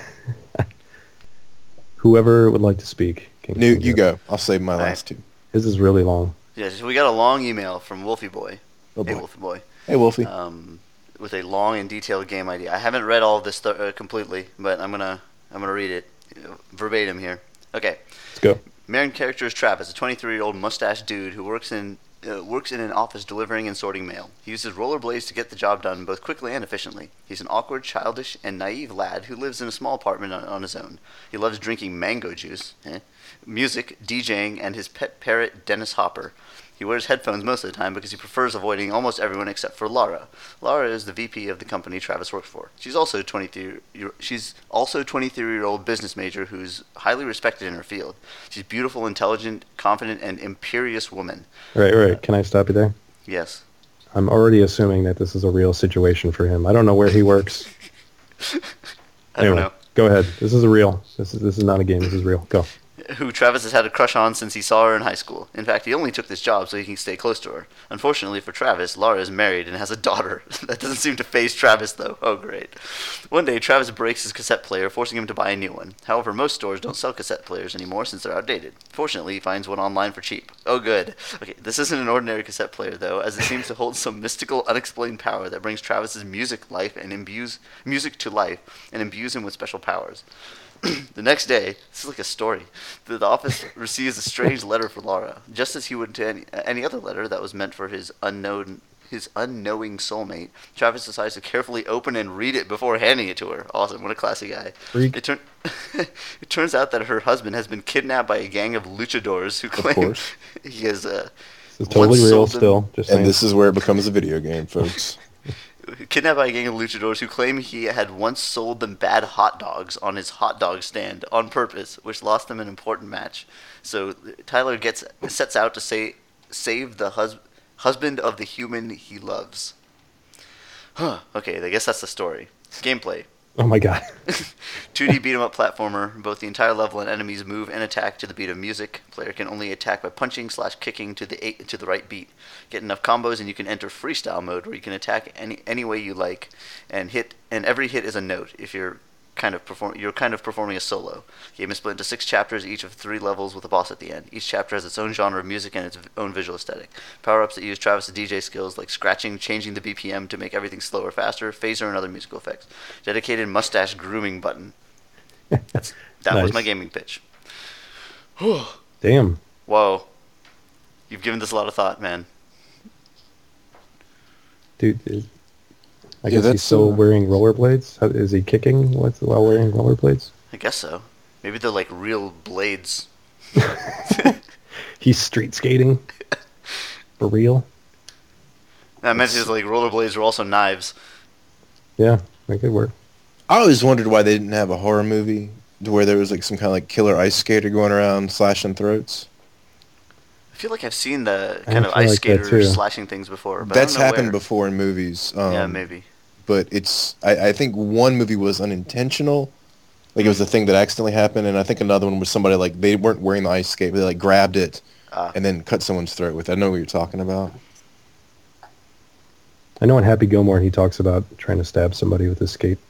Whoever would like to speak. Newt, you go. I'll save my All right. last 2. This is really long. Yes, we got a long email from Wolfie Boy. Oh Hey, boy. Wolfie Boy. Hey, Wolfie. With a long and detailed game idea. I haven't read all of this completely, but I'm gonna read it verbatim here. Okay. Let's go. Main character is Travis, a 23-year-old mustache dude who works in an office delivering and sorting mail. He uses rollerblades to get the job done both quickly and efficiently. He's an awkward, childish, and naive lad who lives in a small apartment on his own. He loves drinking mango juice, music, DJing, and his pet parrot, Dennis Hopper. He wears headphones most of the time because he prefers avoiding almost everyone except for Laura. Laura is the VP of the company Travis works for. She's also a 23-year-old business major who's highly respected in her field. She's beautiful, intelligent, confident, and imperious woman. Right. Can I stop you there? Yes. I'm already assuming that this is a real situation for him. I don't know where he works. I don't know. Go ahead. This is real. This is not a game. This is real. Go. Who Travis has had a crush on since he saw her in high school. In fact, he only took this job so he can stay close to her. Unfortunately for Travis, Laura is married and has a daughter. That doesn't seem to faze Travis, though. Oh, great. One day, Travis breaks his cassette player, forcing him to buy a new one. However, most stores don't sell cassette players anymore since they're outdated. Fortunately, he finds one online for cheap. Oh, good. Okay, this isn't an ordinary cassette player, though, as it seems to hold some mystical, unexplained power that brings Travis's music to life and imbues him with special powers. The next day, this is like a story, the office receives a strange letter for Laura. Just as he would to any other letter that was meant for his unknowing soulmate, Travis decides to carefully open and read it before handing it to her. Awesome, what a classy guy. Freak. It turns out that her husband has been kidnapped by a gang of luchadors who claim course. he has This is totally once real sold them- still. Just saying. And this is where it becomes a video game, folks. Kidnapped by a gang of luchadors who claim he had once sold them bad hot dogs on his hot dog stand on purpose, which lost them an important match. So Tyler sets out to save the husband of the human he loves. Huh. Okay, I guess that's the story. Gameplay. Oh my god. 2D beat-em-up platformer. Both the entire level and enemies move and attack to the beat of music. Player can only attack by punching/kicking to the right beat. Get enough combos and you can enter freestyle mode, where you can attack any way you like, and every hit is a note. If you're kind of performing a solo. Game is split into 6 chapters, each of 3 levels with a boss at the end. Each chapter has its own genre of music and its own visual aesthetic. Power-ups that use Travis' DJ skills, like scratching, changing the BPM to make everything slower or faster, phaser, and other musical effects. Dedicated mustache grooming button. That Nice. was my gaming pitch. Damn. Whoa. You've given this a lot of thought, man. Dude, I Yeah, guess he's that's, still wearing rollerblades. Is he kicking while wearing rollerblades? I guess so. Maybe they're like real blades. He's street skating. For real? I meant it's like rollerblades are also knives. Yeah, that could work. I always wondered why they didn't have a horror movie to where there was like some kind of like killer ice skater going around slashing throats. I feel like I've seen the I kind of feel ice like that skater too. slashing things before. But That's I don't know happened where. before in movies. Yeah, maybe. But I think one movie was unintentional. Like it was a thing that accidentally happened, and I think another one was somebody like they weren't wearing the ice skate, but they like grabbed it and then cut someone's throat with it. I know what you're talking about. I know in Happy Gilmore he talks about trying to stab somebody with his skate.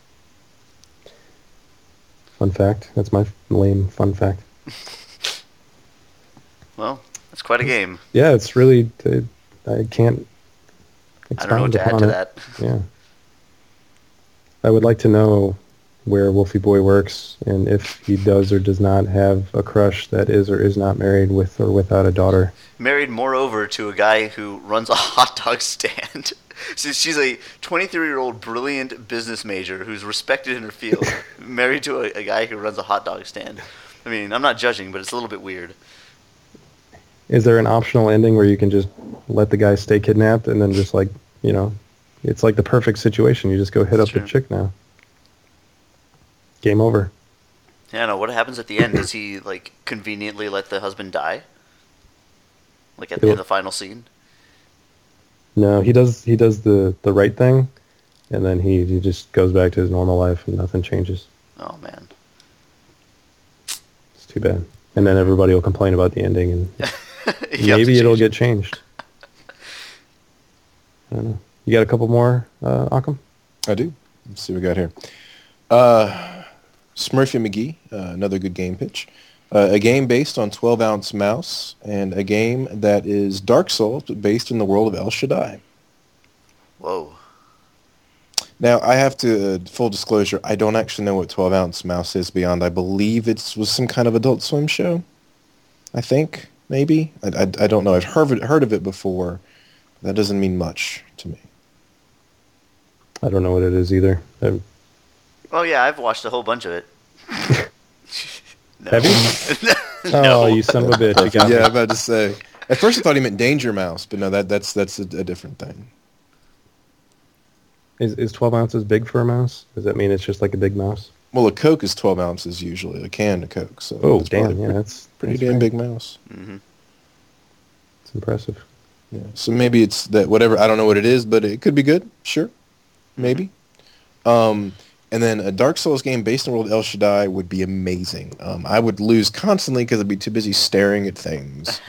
Fun fact. That's my lame fun fact. Well, that's quite a game. Yeah, it's really... I can't I don't know what expound to add upon to it. that. Yeah. I would like to know where Wolfie Boy works and if he does or does not have a crush that is or is not married with or without a daughter. Married, moreover, to a guy who runs a hot dog stand. So she's a 23-year-old brilliant business major who's respected in her field, married to a guy who runs a hot dog stand. I mean, I'm not judging, but it's a little bit weird. Is there an optional ending where you can just let the guy stay kidnapped and then just like, you know, it's like the perfect situation. You just go hit up the Sure. chick now. Game over. Yeah, no. What happens at the end? Does he like conveniently let the husband die? Like at the end of the final scene? No, he does the right thing, and then he just goes back to his normal life and nothing changes. Oh man. It's too bad. And then everybody will complain about the ending, and You have maybe to it'll change get changed. I don't know. You got a couple more, Occam? I do. Let's see what we got here. Smurfy McGee, another good game pitch. A game based on 12-ounce mouse, and a game that is Dark Souls, but based in the world of El Shaddai. Whoa. Now, I have to, full disclosure, I don't actually know what 12-ounce mouse is beyond. I believe it was some kind of Adult Swim show. I think, maybe. I don't know. I've heard of it before. That doesn't mean much to me. I don't know what it is either. Oh yeah, I've watched a whole bunch of it. No. Have you? No. Oh, you son of a bitch. You got me. Yeah, I'm about to say. At first I thought he meant Danger Mouse, but no, that's a different thing. Is 12 ounces big for a mouse? Does that mean it's just like a big mouse? Well, a Coke is 12 ounces usually, a can of Coke. So Oh, it's damn. probably Yeah, that's pretty that's damn great. big mouse. Mm-hmm. It's impressive. Yeah. So maybe it's that whatever. I don't know what it is, but it could be good. Sure, maybe. And then a Dark Souls game based on the world of El Shaddai would be amazing. I would lose constantly because I'd be too busy staring at things.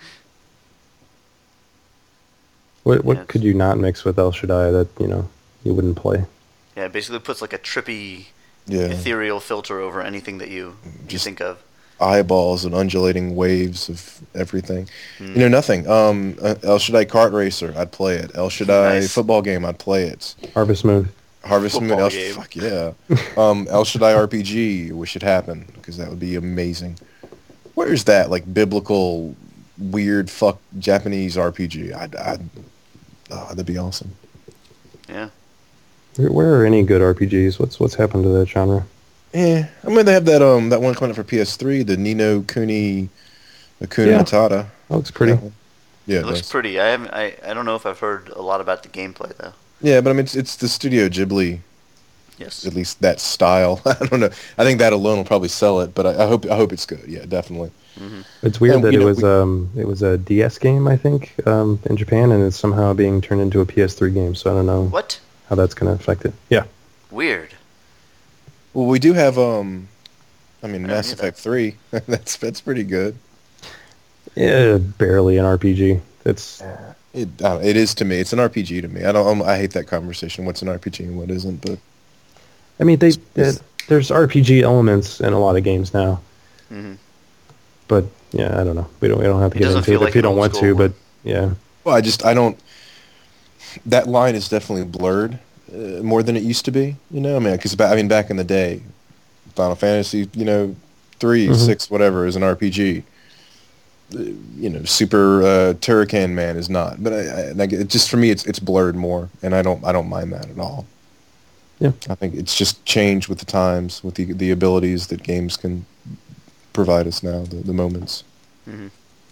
What Yes. could you not mix with El Shaddai that, you know, you wouldn't play? Yeah, it basically puts like a trippy, Yeah, ethereal filter over anything that you Just- think of. eyeballs and undulating waves of everything. You know, nothing. El Shaddai kart racer, I'd play it. El Shaddai Nice. football game, I'd play it. Harvest Moon. Harvest Moon, Football game. fuck yeah. El Shaddai RPG, wish it happened because that would be amazing. Where's that like biblical, weird fuck Japanese RPG? That'd be awesome. Yeah. Where are any good RPGs? What's happened to that genre? Yeah, I mean they have that that one coming out for PS3, the Nino Kuni, Hakuna Yeah. Matata. That looks pretty. That one. Yeah, It looks does. pretty. I don't know if I've heard a lot about the gameplay though. Yeah, but I mean it's the Studio Ghibli Yes. At least that style. I don't know. I think that alone will probably sell it, but I hope it's good. Yeah, definitely. Mm-hmm. It's weird And, that you know, it was a DS game, I think, in Japan, and it's somehow being turned into a PS3 game. So I don't know What? how that's going to affect it. Yeah. Weird. well, we do have I never Mass knew Effect that. 3. That's pretty good. Yeah, barely an RPG. It's It is to me. It's an RPG to me. I hate that conversation. What's an RPG and what isn't? But I mean, it's- there's RPG elements in a lot of games now, Mm-hmm. but yeah, I don't know. We don't have to It get doesn't into feel it like if you an don't old want school to. But one. yeah, well, I don't. That line is definitely blurred more than it used to be. You know, I mean, because back in the day, Final Fantasy, 3, Mhm. 6, whatever, is an RPG. Super Turrican Man is not. But it just for me, it's blurred more, and I don't mind that at all. yeah. I think it's just changed with the times, with the abilities that games can provide us now, the moments. Mm-hmm.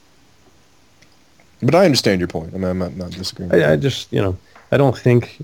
But I understand your point. I mean, I'm not disagreeing. with I you. just I don't think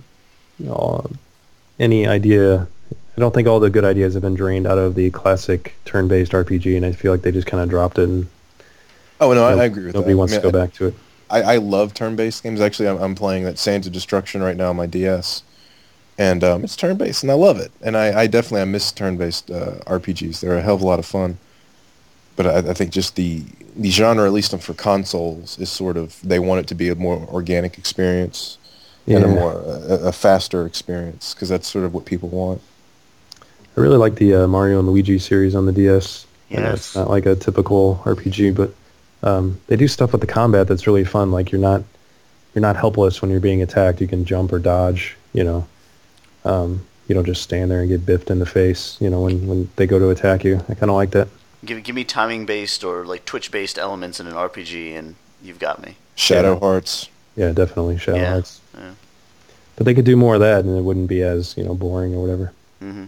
any idea. I don't think all the good ideas have been drained out of the classic turn-based RPG, and I feel like they just kind of dropped it, and Oh no, I agree with nobody that. wants to go back to it. I love turn-based games. Actually, I'm playing that Sands of Destruction right now on my DS, and it's turn-based, and I love it. And I miss turn-based RPGs. They're a hell of a lot of fun. But I think just the genre, at least for consoles, is sort of they want it to be a more organic experience and Yeah. a faster experience because that's sort of what people want. I really like the Mario and Luigi series on the DS. I know Yes. it's not like a typical RPG, but they do stuff with the combat that's really fun. Like you're not helpless when you're being attacked. You can jump or dodge. You don't just stand there and get biffed in the face. When they go to attack you. I kind of like that. Give me timing based or like Twitch based elements in an RPG, and you've got me. Shadow Yeah. Hearts. Yeah, definitely Shadow Yeah. Hearts. Yeah. But they could do more of that, and it wouldn't be as boring or whatever. Mm-hmm.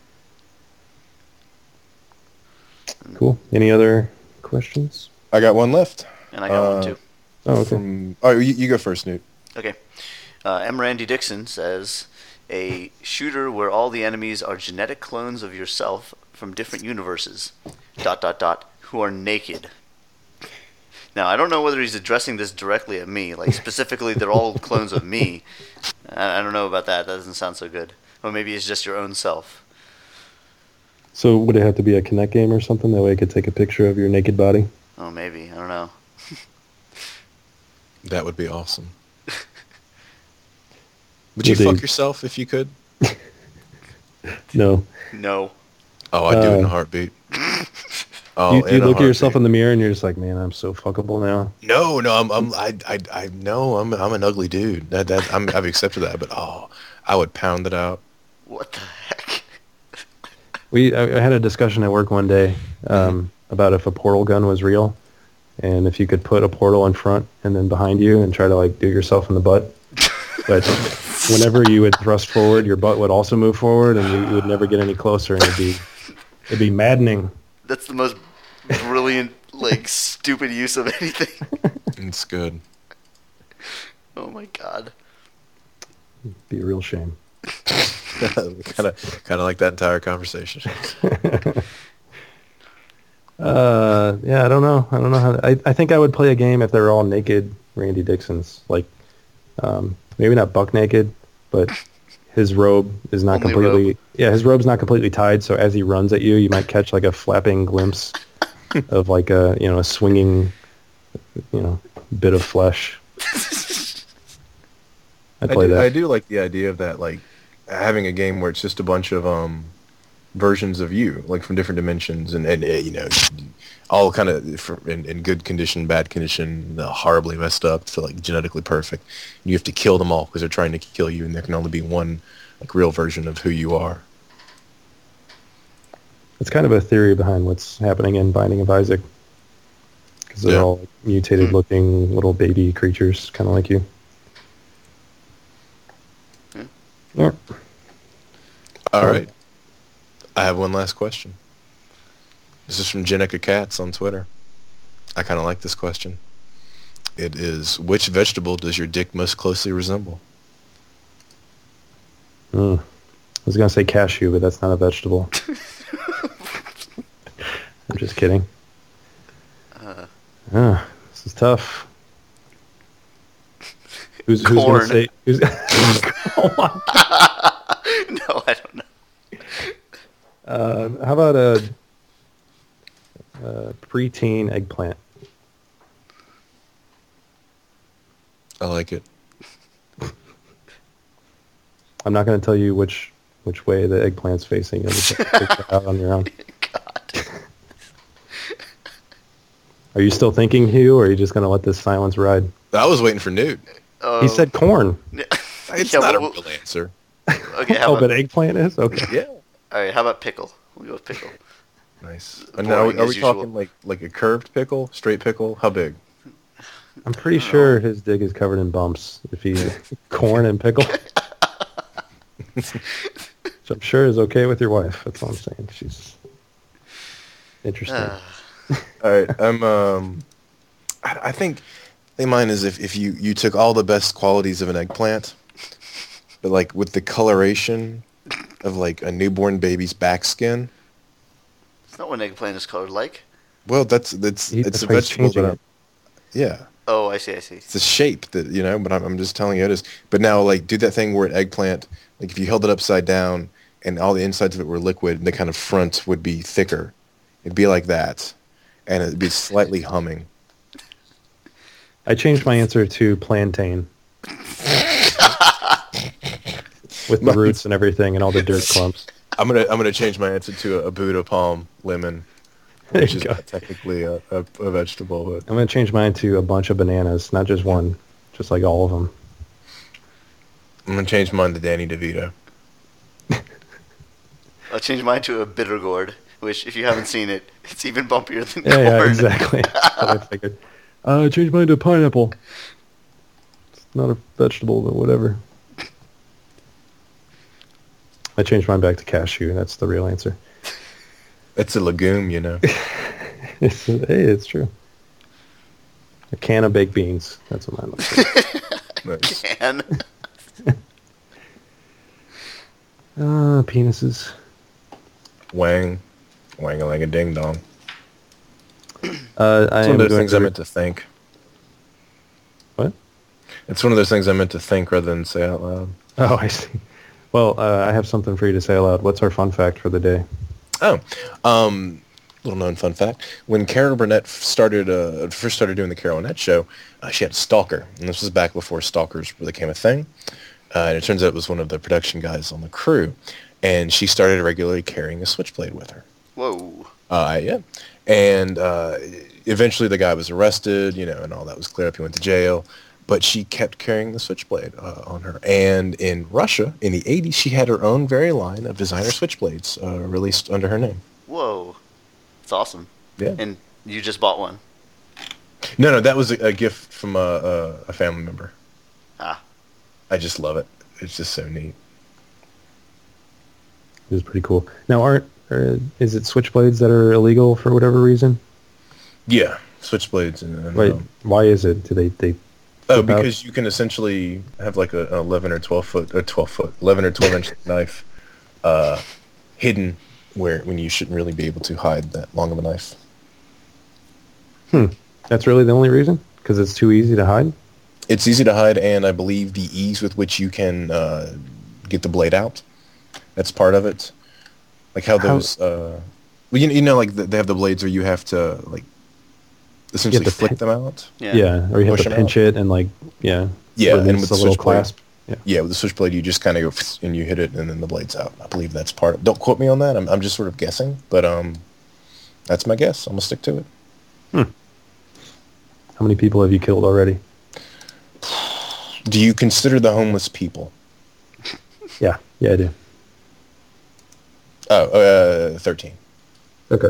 Cool. Any other questions? I got one left. And I got one too. Oh, okay. You go first, Newt. Okay. M. Randy Dixon says, a shooter where all the enemies are genetic clones of yourself from different universes, ... who are naked. Now, I don't know whether he's addressing this directly at me, like specifically they're all clones of me. I don't know about that. That doesn't sound so good. Or maybe it's just your own self. So would it have to be a Kinect game or something? That way I could take a picture of your naked body? Oh, maybe. I don't know. That would be awesome. Would Would you they- fuck yourself if you could? No. No. Oh, I'd do it in a heartbeat. Oh, You look at yourself in the mirror and you're just like, man, I'm so fuckable now. No, I know I'm an ugly dude. I've accepted that, but I would pound it out. What the heck? I had a discussion at work one day about if a portal gun was real, and if you could put a portal in front and then behind you and try to like do yourself in the butt. But whenever you would thrust forward, your butt would also move forward, and you would never get any closer, and it'd be maddening. That's the most brilliant, like, stupid use of anything. It's good. Oh my god. Be a real shame. kind of like that entire conversation. Yeah, I don't know. I don't know how. I think I would play a game if they're all naked Randy Dixons. Like, maybe not buck naked, but his robe is not Only completely. robe. Yeah, his robe's not completely tied. So as he runs at you, you might catch like a flapping glimpse of like a swinging, bit of flesh. I'd play that. I do like the idea of that, like having a game where it's just a bunch of versions of you, like from different dimensions, and all kind of in good condition, bad condition, horribly messed up to like genetically perfect. And you have to kill them all because they're trying to kill you, and there can only be one like real version of who you are. It's kind of a theory behind what's happening in Binding of Isaac, because they're Yeah. all like, mutated-looking little baby creatures, kind of like you. Yeah. All right. I have one last question. This is from Jenica Katz on Twitter. I kind of like this question. It is, which vegetable does your dick most closely resemble? was going to say cashew, but that's not a vegetable. I'm just kidding. This is tough. Who's going to say... Oh my God. No, I don't know. How about a preteen eggplant? I like it. I'm not going to tell you which way the eggplant's facing. You'll just have to figure it out on your own. God. Are you still thinking, Hugh, or are you just going to let this silence ride? I was waiting for Newt. He said corn. It's not a real answer. Okay, But eggplant is? Okay. Yeah. All right, how about pickle? We'll go with pickle. Nice. Boring Now, are as we usual. talking like a curved pickle, straight pickle? How big? I'm pretty sure his dick is covered in bumps if he's corn and pickle. Which I'm sure is okay with your wife. That's all I'm saying. She's interesting. All right. I think mine is if you took all the best qualities of an eggplant, but like with the coloration of like a newborn baby's back skin. It's not what an eggplant is colored like. Well, it's a why he's vegetable. changing it. Yeah. Oh, I see. It's a shape that, but I'm just telling you it is. But now, like, do that thing where an eggplant, like if you held it upside down and all the insides of it were liquid and the kind of front would be thicker. It'd be like that. And it'd be slightly humming. I changed my answer to plantain. With the roots and everything and all the dirt clumps. I'm gonna change my answer to a Buddha palm lemon, There which you is go. not technically a vegetable, but I'm going to change mine to a bunch of bananas, not just one, just like all of them. I'm gonna change mine to Danny DeVito. I'll change mine to a bitter gourd, which, if you haven't seen it, it's even bumpier than Yeah, corn. exactly. That's what I figured. I changed mine to pineapple. It's not a vegetable, but whatever. I changed mine back to cashew. That's the real answer. It's a legume, Hey, it's true. A can of baked beans. That's what mine looks like. Nice. Can. Penises. Wang-a-lang-a-ding-dong. I It's am one of those going things I meant to think. What? It's one of those things I meant to think rather than say out loud. Oh, I see. Well, I have something for you to say aloud. What's our fun fact for the day? Oh, little known fun fact. When Carol Burnett first started doing the Carol Burnett show, she had a stalker. And this was back before stalkers became a thing. And it turns out it was one of the production guys on the crew. And she started regularly carrying a switchblade with her. Whoa. Yeah. And eventually the guy was arrested, and all that was cleared up. He went to jail. But she kept carrying the switchblade on her. And in Russia, in the 80s, she had her own very line of designer switchblades released under her name. Whoa. It's awesome. Yeah. And you just bought one. No, that was a gift from a family member. Ah. I just love it. It's just so neat. It was pretty cool. Now, is it switchblades that are illegal for whatever reason? Yeah, switchblades. And Wait, why is it? Do they oh, flip out? because you can essentially have like an 11 or 12 inch knife hidden when you shouldn't really be able to hide that long of a knife. That's really the only reason? Because it's too easy to hide? It's easy to hide, and I believe the ease with which you can get the blade out. That's part of it. Like how those, well, like they have the blades where you have to like essentially to flick them out. Yeah, or you have Push to 'em pinch it and like, yeah. Yeah, release and with the the little switchblade. clasp. Yeah. Yeah, with the switchblade, you just kind of go and you hit it, and then the blade's out. I believe that's part of. Don't quote me on that. I'm just sort of guessing, but that's my guess. I'm gonna stick to it. How many people have you killed already? Do you consider the homeless people? Yeah, I do. Oh, 13. Okay.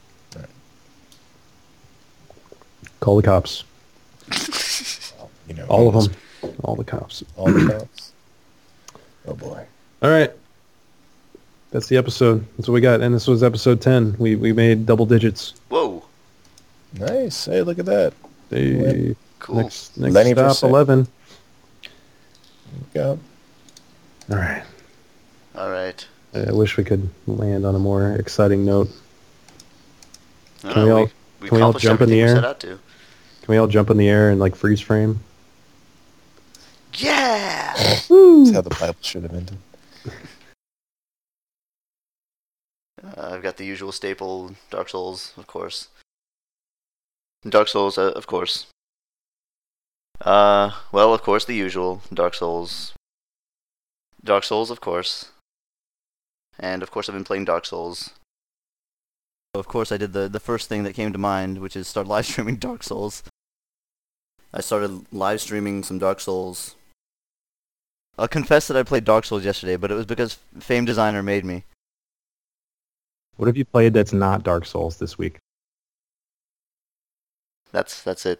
Call the cops. All of them. All the cops. All the cops. Oh boy. All right. That's the episode. That's what we got. And this was episode 10. We made double digits. Whoa. Nice. Hey, look at that. Hey, Cool. Next Lenny stop, Versailles. 11. Go. All right. All right. I wish we could land on a more exciting note. No, Can we all we can we all accomplished jump in everything the we air? set out to. Can we all jump in the air and like freeze frame? Yeah! That's how the Bible should have ended. I've got the usual staple, Dark Souls, of course. Dark Souls, of course. Well, of course, the usual, Dark Souls. Dark Souls, of course. And, of course, I've been playing Dark Souls. Of course, I did the first thing that came to mind, which is start live streaming Dark Souls. I started live streaming some Dark Souls. I'll confess that I played Dark Souls yesterday, but it was because Fame Designer made me. What have you played that's not Dark Souls this week? That's it.